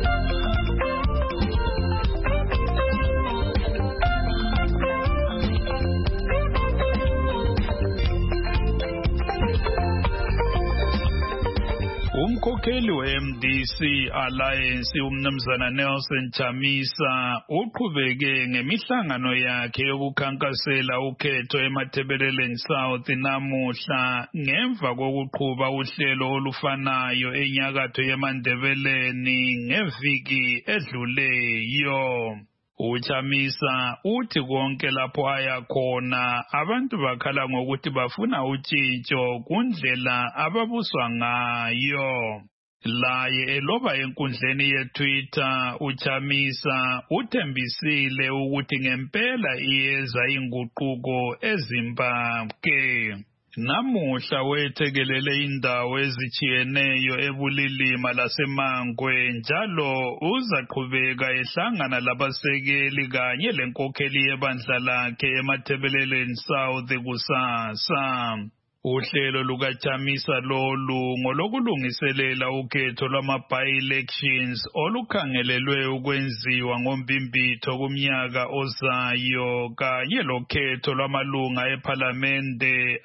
Umkhokheli we-MDC Alliance uMnumzana Nelson Chamisa uqhubeke ngemihlangano yakhe yokukhankasela ukhetho eMatabeleland South namuhla ngemva kokuqhuba uhlelo olufanayo enyakatho yeMandebeleni ngeviki edluleyo. Uchamisa uthi konke lapho aya khona abantu bakhala ngokuthi bafuna utshintsho kundlela ababuswa ngayo. Laye eloba enkundleni yeTwitter uChamisa uthembisile ukuthi ngempela iyeza inguquko eZimbabwe. Namuhla wethekelele indawo ezichiyeneyo eBulilima laseMangwe njalo uzaqhubeka ehlangana labasekeli kanye lenkokheli yebandla lakhe eMatabeleland South kusasa. Uhlelo lukaChamisa lolu ngolokulungiselela ukhetho lwama-by-elections olukhangelelwe ukwenziwa ngombimbitho kumnyaka ozayo kanye lokhetho lwamalunga ephalamende,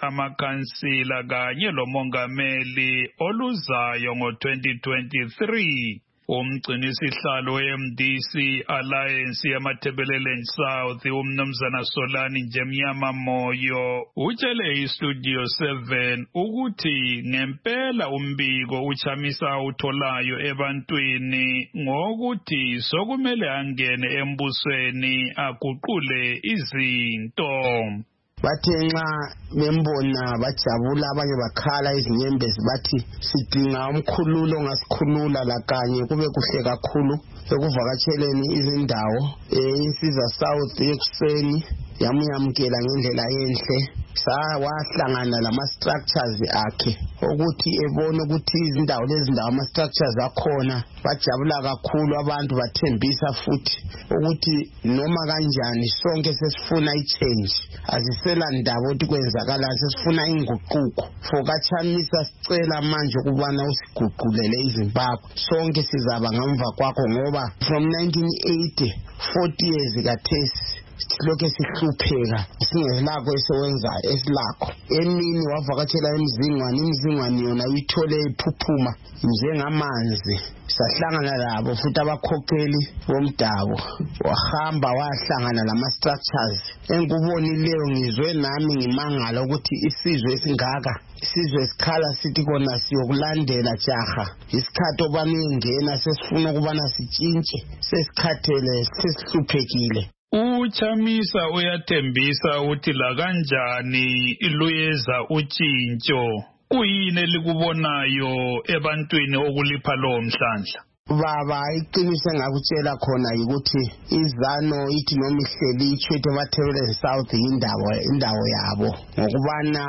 amakhansila kanye lomongameli oluzayo ngo-2023. Umgcinisihlalo we-MDC Alliance yamaThebeleland South umnumzana Solani Njemnyama Moyo utshele iStudio 7 ukuthi ngempela umbiko uchamisa utholayo ebantwini ngokuthi sokumele angene embusweni aguqule izinto. Bathe nxa bembona bajabula abanye bakhala izinyembezi bathi sidinga umkhululo ongasikhulula lakanye kube kuhle kakhulu ekuvakatsheleni izindawo insiza South ekuseni yamuyamkela ngendlela enhle wahlangana lama-structures akhe ukuthi ebone ukuthi izindawo lezindawo ama-structures akhona bajabula kakhulu abantu bathembisa futhi ukuthi noma kanjani sonke sesifuna i-change azisela ndaba ukuthi kwenzakala sesifuna inguquko fokachamisa sicela manje ukubana usiguqulele iZimbabwe sonke sizaba ngemva kwakho ngoba from 1980 40 years kathesi lokho sihlupheka singelakho esewenzayo esilakho emini wavakatshela imizingwane yona uyithole iphuphuma njengamanzi sahlangana labo futhi abakhokheli bomdabu wahamba wahlangana lama-structures engikubonileyo ngizwe nami ngimangala ukuthi isizwe esingaka isizwe esikhala sithi kona siyokulandela jaha isikhathi obani ingena sesifuna ukubana sitshintshe sesikhathele sesihluphekile. Uchamisa uyathembisa ukuthi la kanjani luyeza utshintsho kuyini elikubonayo ebantwini okulipha lowo mhlandla. Baba iqiniso engakutshela khona ukuthi izano ithi noma ihleli ichwethe eMathebeleland South indawo yabo ngokubana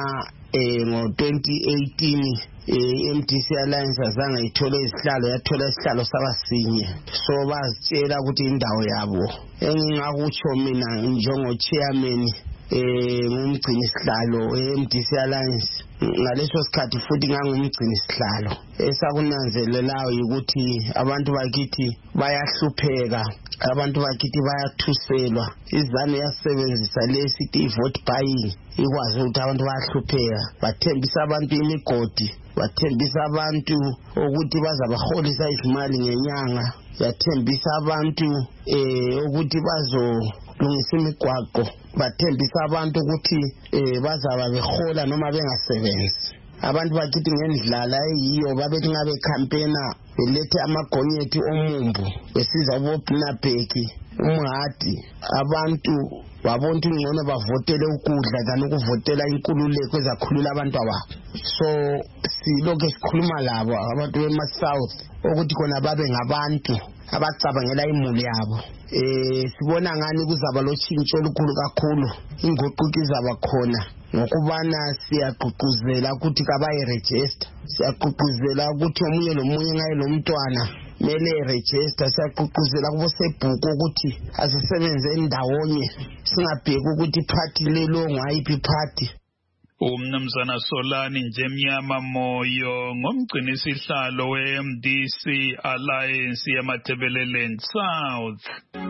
ngo-2018 MDC Alliance azange ithole izihlalo yathola isihlalo sabasinye so bazitshela ukuthi indawo yabo engingakutsho mina njengo-chairman ngumgcini sihlalo MDC Alliance ngaleso sikhathi futhi ngangumgcini sihlalo esakunanzelelayo ukuthi abantu bakithi bayahlupheka abantu bakithi bayathuselwa izane yasebenzisa lesithi i-vote buying ikwazi ukuthi abantu bayahlupheka bathembisa abantu imigodi bathembisa abantu ukuthi bazabaholisa izimali ngenyanga yathembisa abantu ukuthi bazolungisa imigwaqo bathembisa abantu ukuthi bazaba behola noma bengasebenzi abantu bakithi ngendlala eyiyo babethi ngabe campaigner belethe amagonyethi omumbu besiza uBobnabeki umhadi abantu babona ingcono bavotele ukudla kanti ukuvotela inkululeko ezakhulula abantu ababo so silokho sikhuluma labo abantu bema-South ukuthi khona babe ngabantu abacabangela imuli yabo sibona ngani kuzaba lotshintsho olukhulu kakhulu inguquko izaba khona ngokubana siyagqugquzela ukuthi kabayi-register siyagqugquzela ukuthi omunye nomunye ngaye lo mntwana mele register siyagqugquzela kubosebhuku ukuthi asisebenze ndawonye singabheki ukuthi iphathi lelo ngayiphi iphathi. Umnumzana Solani Njemnyama Moyo ngomgcinisihlalo we-MDC Alliance yamaThebeleland South.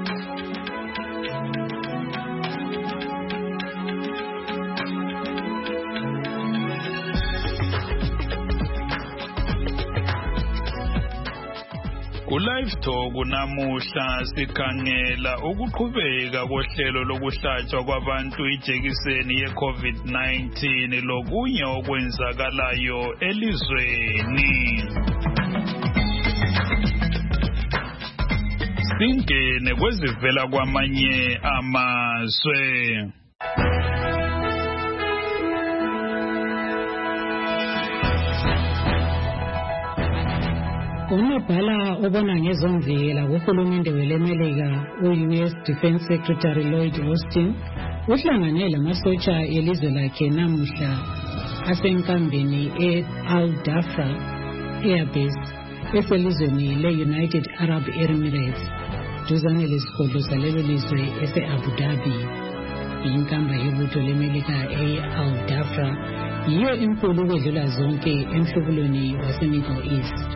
Ku-Live Talk namuhla sikhangela ukuqhubeka kohlelo lokuhlatshwa kwabantu ijekiseni ye-COVID-19 lokunye okwenzakalayo elizweni. Singene kwezivela kwamanye amazwe. Unobhala obona ngezomvikela kuhulumende welemelika u-US Defense Secretary Lloyd Austin uhlangane lamasotsha elizwe lakhe namuhla asenkambeni e-Al-Dhafra Airbase eselizweni le-United Arab Emirates duzane lesigodlo salelo lizwe ese-Abu Dhabi. Inkamba yebutho lemelika e-Al-Dhafra yiyo enkulu ukwedlula zonke emhlubulweni wase-Middle East.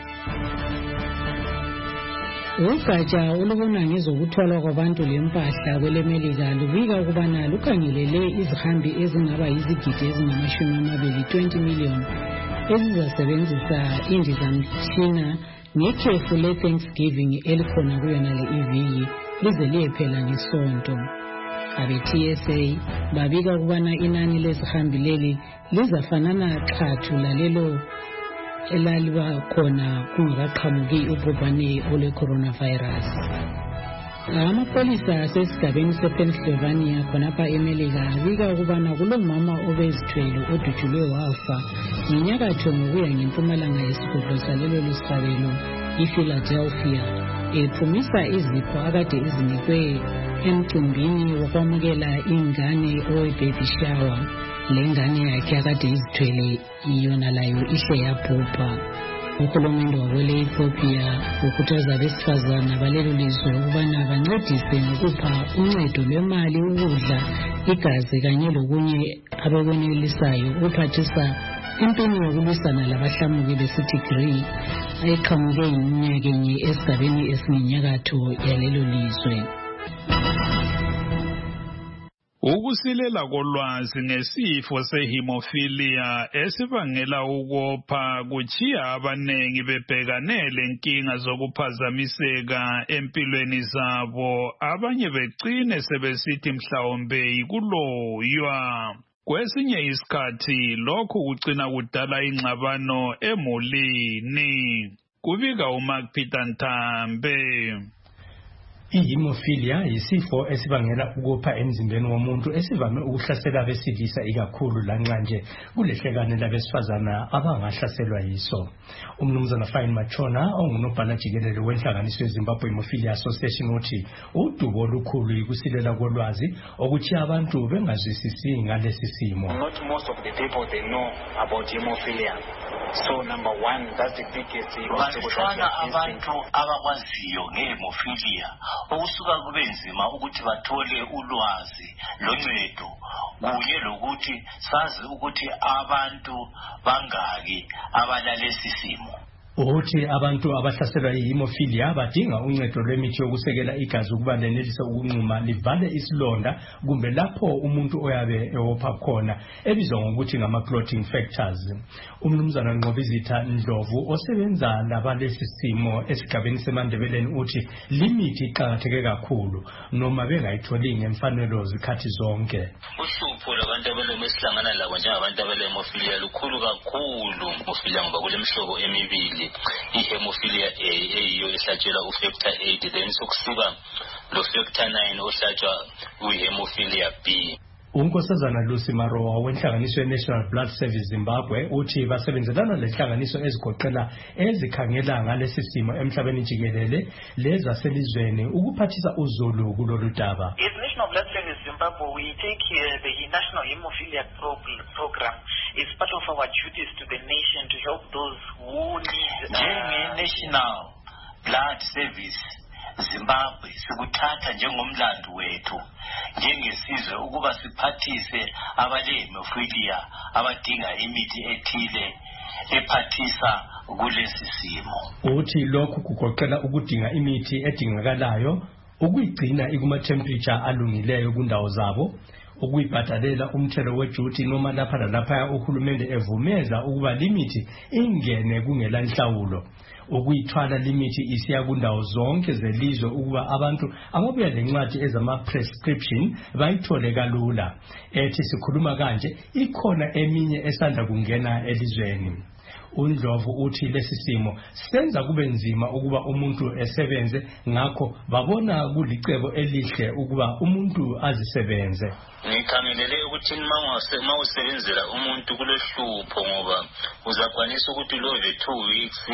Ugatsha olubona ngezokuthwalwa kwabantu lempahla kwelemelika lubika ukubana lukhangelele izihambi ezingaba yizigidi ezingama-20 million ezizasebenzisa indizamtshina ngekhefu le-Thanksgiving elikhona kuyona le iviki lize liyephela ngesonto. Abe-TSA babika ukubana inani lezihambi leli lizafanana xhathu lalelo elaliba khona kungakaqhamuki ubhubhane olwe-coronavirus. Amapolisa asesigabeni sePennsylvania khonapha eMelika abika ukubana kulomama obezithwele odutshulwe wafa ngenyakatho ngokuya ngempumalanga yesigodlo salelo lesigabelo iPhiladelphia ephumisa izipho akade izinikwe emcimbini wokwamukela ingane owe-baby shower. Le ngane yakhe akade izithwele iyona layo ihle yabhubha. Uhulumende wakwele-Ethiopia ukhuthaza abesifazana balelo lizwe ukubana bancedise ngokupha uncedo lwemali, ukudla, igazi kanye lokunye abakwenelisayo ukuphathisa empini yokulwisana labahlamuki besitigri ayiqhamuke iminyaka enye esigabeni esinenyakatho yalelo lizwe. Ukusilela kolwazi ngesifo sehemophilia esibangela ukopha kuchiya abanengi bebhekane lenkinga zokuphazamiseka empilweni zabo, abanye begcine sebesithi mhlawumbe yikuloywa. Kwesinye isikhathi lokhu kugcina kudala ingxabano emulini. Kubika uMark Peter Ntambe. I-hemophilia yisifo esibangela ukopha emzimbeni womuntu esivame ukuhlasela abesilisa ikakhulu lanxa nje kulehlekane labesifazana abangahlaselwa yiso. Umnumzana Fine Machona ongunobhala jikelele wenhlanganiso yeZimbabwe Hemophilia Association uthi udubo olukhulu yikusilela kolwazi ukuthi abantu bengazwisisi ngalesi simo. Not most of the people they know about hemophilia. So number one, that's the biggest Bantwana abantu abakwaziyo ngehemophilia okusuka kube nzima ukuthi bathole ulwazi loncedo kunye lokuthi sazi ukuthi abantu bangaki abalalesi simo. Uthi abantu abahlaselwa yihemophilia badinga uncedo lwemithi yokusekela igazi ukuba lenelise ukunquma livale isilonda kumbe lapho umuntu oyabe ewopha khona ebizwa ngokuthi ngama-clotting factors. Umnumzana Nqobizitha Ndlovu osebenza labalesi simo esigabeni seMandebeleni uthi limithi iqakatheke kakhulu noma bengayitholi ngemfanelo zikhathi zonke. Uhlupho labantu abalehlangana labo njengabantu abalehemophilia lukhulu kakhulu. Hemophilia ngoba kulemhlobo emibili. I-hemophilia A eyiyo ehlatshelwa u-factor 8 then sokusiba lo factor 9 ohlatshwa kwi-hemophilia B. Unkosazana Lucy Maroa wenhlanganiso ye-National Blood Service Zimbabwe uthi basebenzelana lehlanganiso ezigoqela ezikhangela ngalesi simo emhlabeni jikelele lezaselizweni ukuphathisa uzulu kulolu daba. As National Blood Service Zimbabwe, we take the National Hemophilia Program as part of our duties to the nation to help those who need National Blood Service Zimbabwe sikuthatha njengomlando wethu njengesizwe ukuba siphathise abalehemophilia abadinga imithi ethile ephathisa kulesi simo. Uthi lokhu kugoqela ukudinga imithi edingakalayo, ukuyigcina ikuma-temperature alungileyo kundawo zabo, ukuyibhadalela umthelo weduty noma lapha lalapha uhulumende evumeza ukuba limithi ingene kungela nhlawulo, ukuyithwala limithi isiya kundawo zonke zelizwe ukuba abantu ababuya lencwadi ezama-prescription bayithole kalula. Ethi sikhuluma kanje ikhona eminye esanda kungena elizweni. uNdlovu uthi lesi simo senza kube nzima ukuba umuntu esebenze, ngakho babona kulicebo elihle ukuba umuntu azisebenze. Ngikhangelele ukuthi mawusebenzela umuntu kulohlupho ngoba uzakwanisa ukuthi love 2 weeks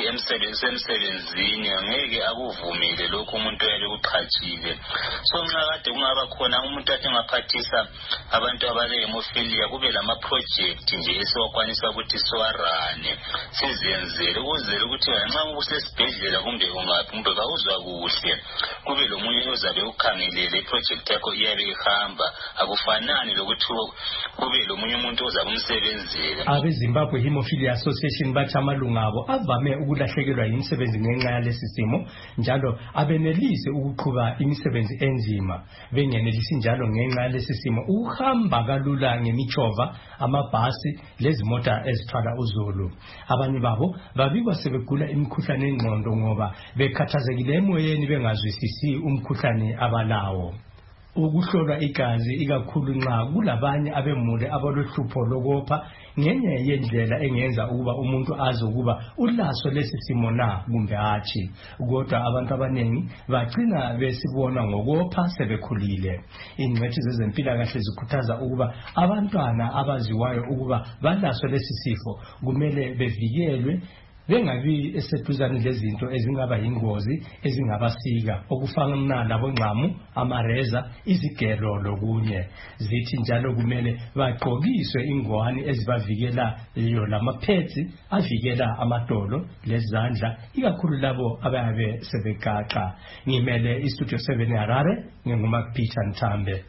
emsebenzini ngeke akuvumile lokho umuntu yale kuqhatshile. So nxa kade kungaba khona umuntu athi ngaphathisa abantu abalehemophilia kube lama project nje esiwakwanisa ukuthi siwarane sizenzele ukuzela ukuthi nxa usesibhedlela kumbe ungaphi kumbe bawuzwa kuhle kube lomunye ozabe ukhangelele project yakho iyabe ihamba akufanani lokuthi kube lomunye umuntu ozabe umsebenzela. Abezimbabwe Hemophilia Association bathi amalunga abo avame ukulahlekelwa yimisebenzi ngenxa yalesi simo, njalo abenelise ukuqhuba imisebenzi enzima. Bengenelisi njalo ngenxa yalesi simo ukuhamba kalula ngemichova, amabhasi lezimota ezithwala uzulu. Abanye babo babikwa sebegula imikhuhlane engqondo ngoba bekhathazekile emoyeni bengazwisisi umkhuhlane abalawo. Ukuhlolwa igazi ikakhulu nxa kulabanye abemule abalohlupho lokopha ngenye yendlela engenza ukuba umuntu azi ukuba ulaso lesi simo na kumbe hatshi. Kodwa abantu abanengi bagcina besibona ngokopha sebekhulile. Ingcwethi zezempilakahle zikhuthaza ukuba abantwana abaziwayo ukuba balaso lesi sifo kumele bevikelwe bengabi eseduzane lezinto ezingaba yingozi ezingabasika okufana nabongqamu, amareza, izigero lokunye. Zithi njalo kumele bagqokiswe ingwani ezibavikela lamapads avikela amadolo lezandla ikakhulu labo abayabe sebegaxa. Ngimele iStudio 7 Harare nginguMapeter Nthambe.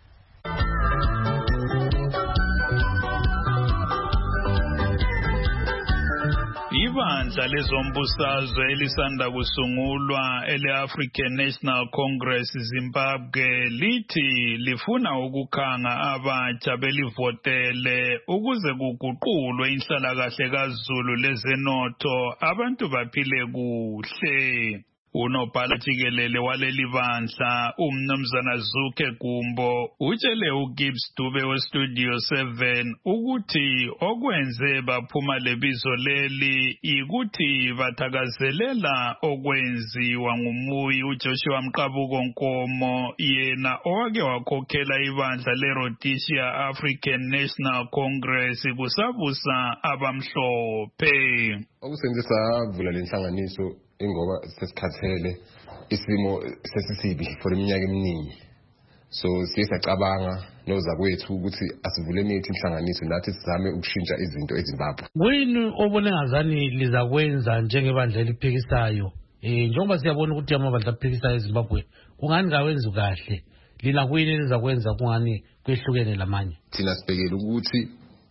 Ibandla lezombusazwe elisanda kusungulwa ele-African National Congress Zimbabwe lithi lifuna ukukhanga abatsha belivotele ukuze kuguqulwe inhlalakahle kaZulu lezenotho abantu baphile kuhle. Unobhala jikelele waleli bandla umnumzana Zuke Gumbo utshele uGibbs Dube weStudio 7 ukuthi okwenze baphuma lebizo leli ikuthi bathakazelela okwenziwa ngumuyi uJoshua Mqabuko Nkomo yena owake wakhokhela ibandla leRhodesia African National Congress kusabusa abamhlophe. Okusenzisa savula lenhlanganiso ingoba sesikhathele isimo sesisibi for iminyaka eminingi, so siyacabanga nozakwethu ukuthi asivule mithi inhlanganiso nathi sizame ukushintsha izinto eZimbabwe. Wini obone ngazani lizakwenza njengebandla eliphikisayo njengoba siyabona ukuthi amabandla aphikisayo eZimbabwe kungani kawenzi kahle, lina kuyini lizakwenza kungani kwehlukene lamanye? Thina sibhekele ukuthi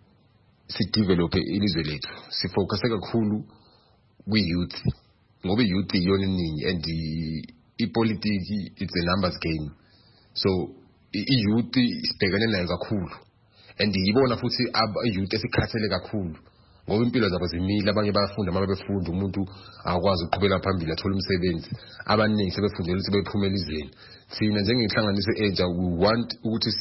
sidevelop ilizwe lethu, sifocus kakhulu kwi-youth ngoba i-youth iyona eningi and ipolitiki it's a numbers game, so i-youth sibhekane nayo kakhulu and yibona futhi i-youth esikhathele kakhulu ngoba impilo zabo zimile. Abanye bayafunda uma befunda umuntu akwazi ukuqhubela phambili athola umsebenzi, abaningi sebefundela ukuthi bephumele izweni. Thina njengenhlanganiso entsha we want ukuthi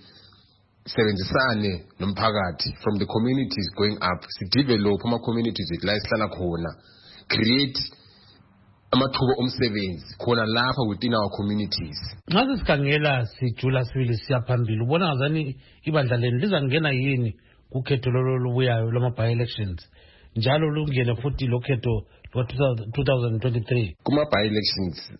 sisebenzisane nomphakathi from the communities going up, sidevelop ama-communities la esihlala khona, create amathuba omsebenzi khona lapha within our communities. Ngaze sikhangela sijula sibili siya phambili, ubona ngazani ibandla leni lizangena yini kukhetho lolubuyayo lama-by-elections njalo lungene futhi lokhetho lwa-2023? Kuma-by-elections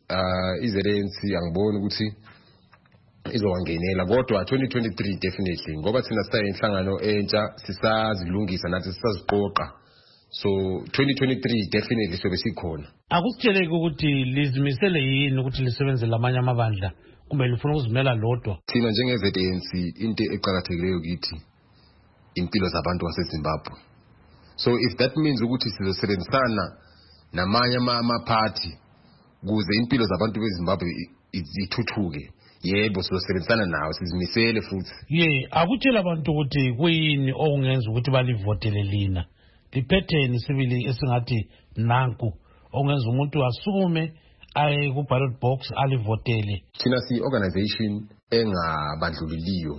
iZNC angiboni ukuthi izowangenela, kodwa 2023 definitely ngoba thina sisayinhlangano entsha sisazilungisa nathi sisaziqoqa, so 2023 definitely sobe sikhona. Akusitsheleke ukuthi lizimisele yini ukuthi lisebenze lamanye amabandla kumbe lifuna ukuzimela lodwa? Thina njenge-ZNC into eqakathekileyo kithi impilo zabantu baseZimbabwe, so if that means ukuthi sizosebenzisana namanye ama-party kuze impilo zabantu beZimbabwe zithuthuke, yebo sizosebenzisana nawo, sizimisele futhi. Akutshela abantu ukuthi kuyini okungenza ukuthi balivotele lina, liphetheni sibili esingathi nanku ongenza umuntu asukume aye ku ballot box alivotele. Thina si-organization engabandluliliyo,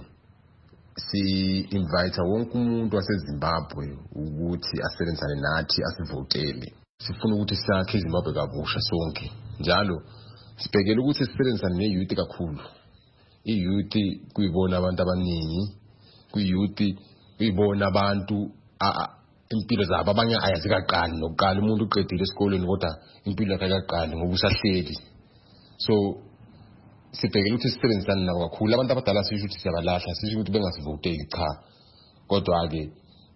si-invite wonke umuntu waseZimbabwe ukuthi asebenzane nathi asivotele. Sifuna ukuthi sakhe iZimbabwe kabusha sonke, njalo sibhekele ukuthi sisebenzisane ne-youth kakhulu. I-youth kuyibona abantu abaningi, kwi-youth kuyibona abantu impilo zabo abanye ayazikaqali nokuqala, umuntu uqedile esikoleni kodwa impilo yakhe akaqali ngoba usahleli. So sibhekele ukuthi sisebenzisane nabo kakhulu. Abantu abadala sisho ukuthi siyabalahla, sisho ukuthi bengasivoteli, cha, kodwa-ke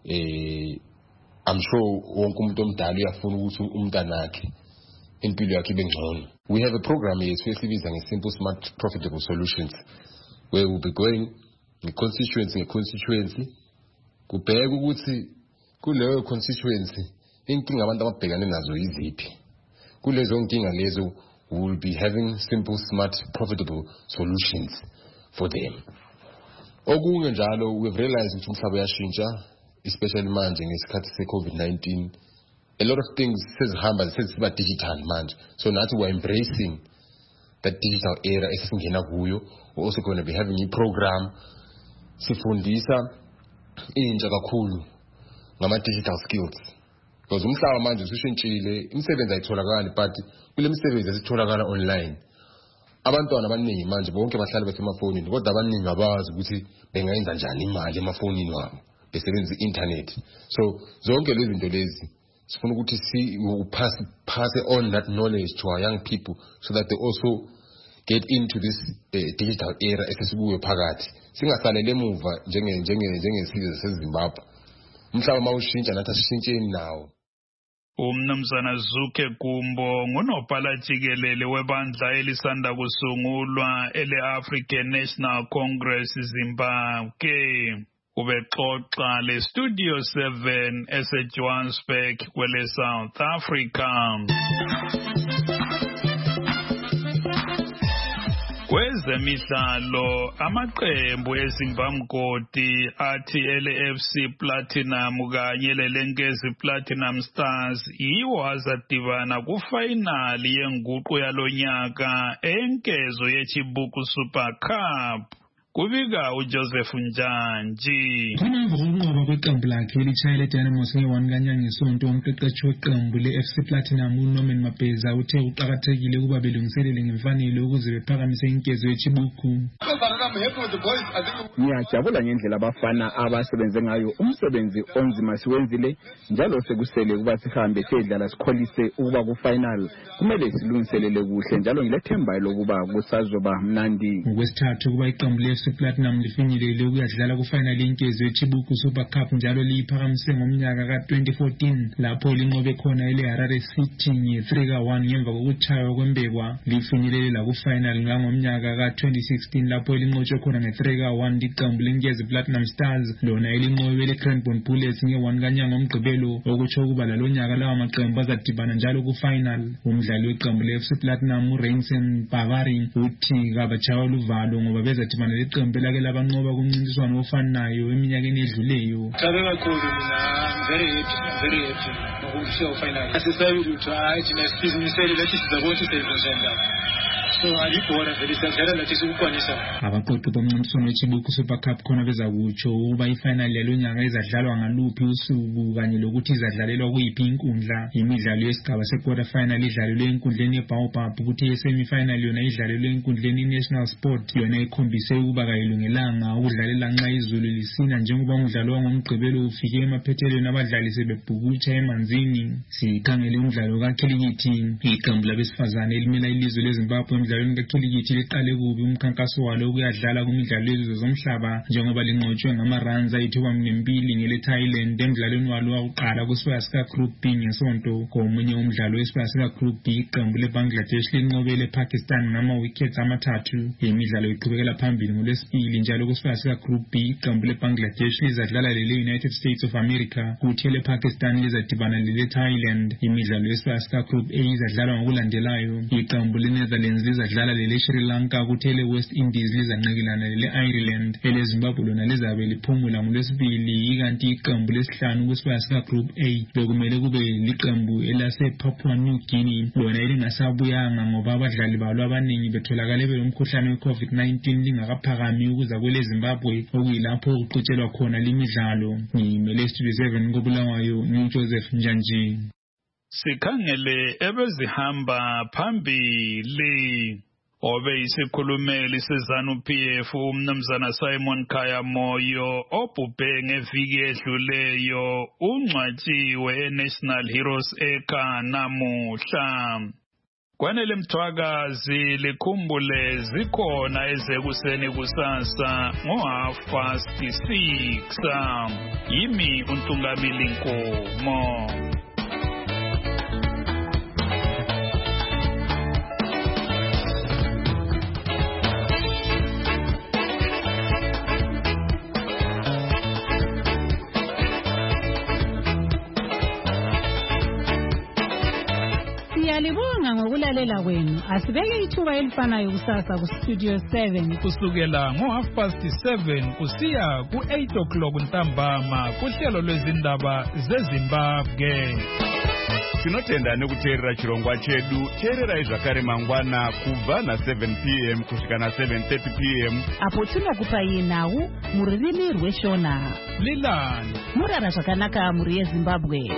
I'm sure wonke umuntu omdala uyafuna ukuthi umntanakhe impilo yakhe ibe ngcono. We have a program yethu esibiza nge-Simple Smart Profitable Solutions where we'll be going nge-constituency kubheka ukuthi kuleyo constituency inkinga abantu ababhekane nazo yiziphi. Kulezo nkinga lezo we will be having simple, smart, profitable solutions for them. Okunye njalo we've realized ukuthi umhlaba uyashintsha, especially manje ngesikhathi se-COVID-19 a lot of things sezihamba sesiba digital manje, so nathi we're embracing that digital era esingena kuyo. We're also going to be having a program sifundisa intsha kakhulu ngama digital skills, because umhlaba manje usushintshile, imisebenzi ayitholakali, but kule misebenzi esitholakala online abantwana abaningi manje bonke bahlala besemafonini, kodwa abaningi abazi ukuthi bengayenza njani imali emafonini wabo besebenzisa internet. So zonke lezi zinto lezi sifuna ukuthi pass on that knowledge to our young people so that they also get into this digital era esesikuyo phakathi, singasalele emuva njengesizwe seZimbabwe. Umhlaba mawushintsha nathi asishintsheni nawo. Umnumzana Zuke Kumbo ngunobhala jikelele webandla elisanda kusungulwa ele-African National Congress Zimbabwe. Ubexoxa le-Studio 7 ese-Johannesburg kwele-South Africa. Kwezemidlalo amaqembu eZimbabwe athi LFC Platinum kanye leLenkezi Platinum Stars yiwo azadibana kufinali yenguqu yalonyaka enkezo yeChibuku Super Cup. Kubika uJoseph Njanji. Ngemva kokunqoba kweqembu lakhe elitshayela eDynamos nge-1 kaNyangisonto, umqeqeshi weqembu le-FC Platinum uNorman Mabheza uthe uqakathekile ukuba belungiselele ngemfanelo ukuze bephakamise inkezo yeChibuku. Ngiyajabula ngendlela abafana abasebenze ngayo, umsebenzi onzima siwenzile, njalo sekusele ukuba sihambe siyedlala sikholise ukuba ku-final. Kumele silungiselele kuhle, njalo ngilethemba lokuba kusazoba mnandi. Ngokwesithathu kuba iqembu le-FC Platinum lifinyelele ukuyadlala kufinali yenkezo yeChibuku Super Cup, njalo liyiphakamise ngomnyaka ka-2014 lapho linqobe khona ile-Harare City nge-3-1 ngemva kokutshaywa kwembekwa. Lifinyelele la kufinali ngomnyaka ka-2016 lapho linqotshwe khona nge-3-1 liqembu lenkezi Platinum Stars, lona elinqobe le-Cranbourne Bullets nge-1 kaNyanga ngomgqibelo, okutsho ukuba lalonyaka lawa maqembu azadibana njalo kufinal. Umdlali weqembu le-FC Platinum uRainsen Bavari uthi kabajaywa luvalo ngoba bezadibana leqembu lake labanqoba kumncintiswano ofanayo eminyakeni edluleyo. Very happy ngokufika kufinal. Asisabi ukuthi hayi thina sizimisele lethi sizabona isizozenda. So alibona vele sidlala lathi sikukwanisa. Abaqoqi bomncintiswano weChibuku Super Cup khona beza kutsho ukuba ifinal yalonyaka izadlalwa ngaluphi usuku kanye lokuthi izadlalelwa kuyiphi inkundla. Imidlalo yesigaba se-quarter final idlalelwe enkundleni yeBaobab, kuthi ye-semi-final yona idlalelwe enkundleni National Sport, yona ikhombise ukuba kayilungelanga ukudlalela nxa izulu lisina njengoba umdlalo wangomgqibelo ufike emaphethelweni abadlali sebebhukutsha emanzini. Sikhangele umdlalo kakhilikithi, iqembu labesifazane elimela ilizwe leZimbabwe emidlalweni kakhilikithi liqale kubi umkhankaso walo ukuyadlala kumidlalo yezizwe zomhlaba njengoba linqotshwe ngama-runs ayithuba 2 ngele-Thailand emidlalweni walo wakuqala kusibaya sika-Group B ngesonto. Komunye umdlalo wesibaya sika-Group B iqembu leBangladesh linqobele ePakistan ngama-wickets 3. Imidlalo iqhubekela phambili ngolwesibili njalo kusibaya sika-Group B iqembu leBangladesh lizadlala lele-United States of America, kuthi elePakistan lizadibana lele-Thailand. Imidlalo yesibaya sika-Group A izadlalwa ngokulandelayo. Iqembu leNetherlands lizadlala lele-Sri Lanka, kuthi ele-West Indies lizanqikilana lele-Ireland. Ele-Zimbabwe lona lizabe liphumula ngolwesibili, ikanti iqembu lesihlanu kusibaya sika-Group A bekumele kube liqembu elase-Papua New Guinea, lona elingasabuyanga ngoba abadlali balo abaningi betholakale belomkhuhlane we-COVID-19 lingakaphakami ukuza kwele-Zimbabwe, okuyilapho kuqhutshelwa khona limidlalo. Ngimele Studio 7 koBulawayo, ngiJoseph Njanji. Sikhangele ebezihamba phambili. Obe isikhulumeli seZANU-PF umnumzana Simon Khaya Moyo obhubhe ngeviki edluleyo ungcwatshiwe eNational Heroes Acre namuhla. Kwanele Mthwakazi likhumbule zikhona ezekuseni kusasa ngo-6:30. Yimi uNtungamili Nkomo. Siyalibonga ngokulalela kwenu. Asibeke ithuba elifanayo kusasa kuStudio 7 kusukela ngo7:30 kusiya ku8 ntambama kuhlelo lwezindaba zeZimbabwe. Tinotenda nekuteerera chirongwa chedu. Teererai zvakare mangwana kubva na7 p.m. kusvika na7:30 p.m. apo tinokupai nhau mururimi rweshona. Lilani murara zvakanaka muri yeZimbabwe.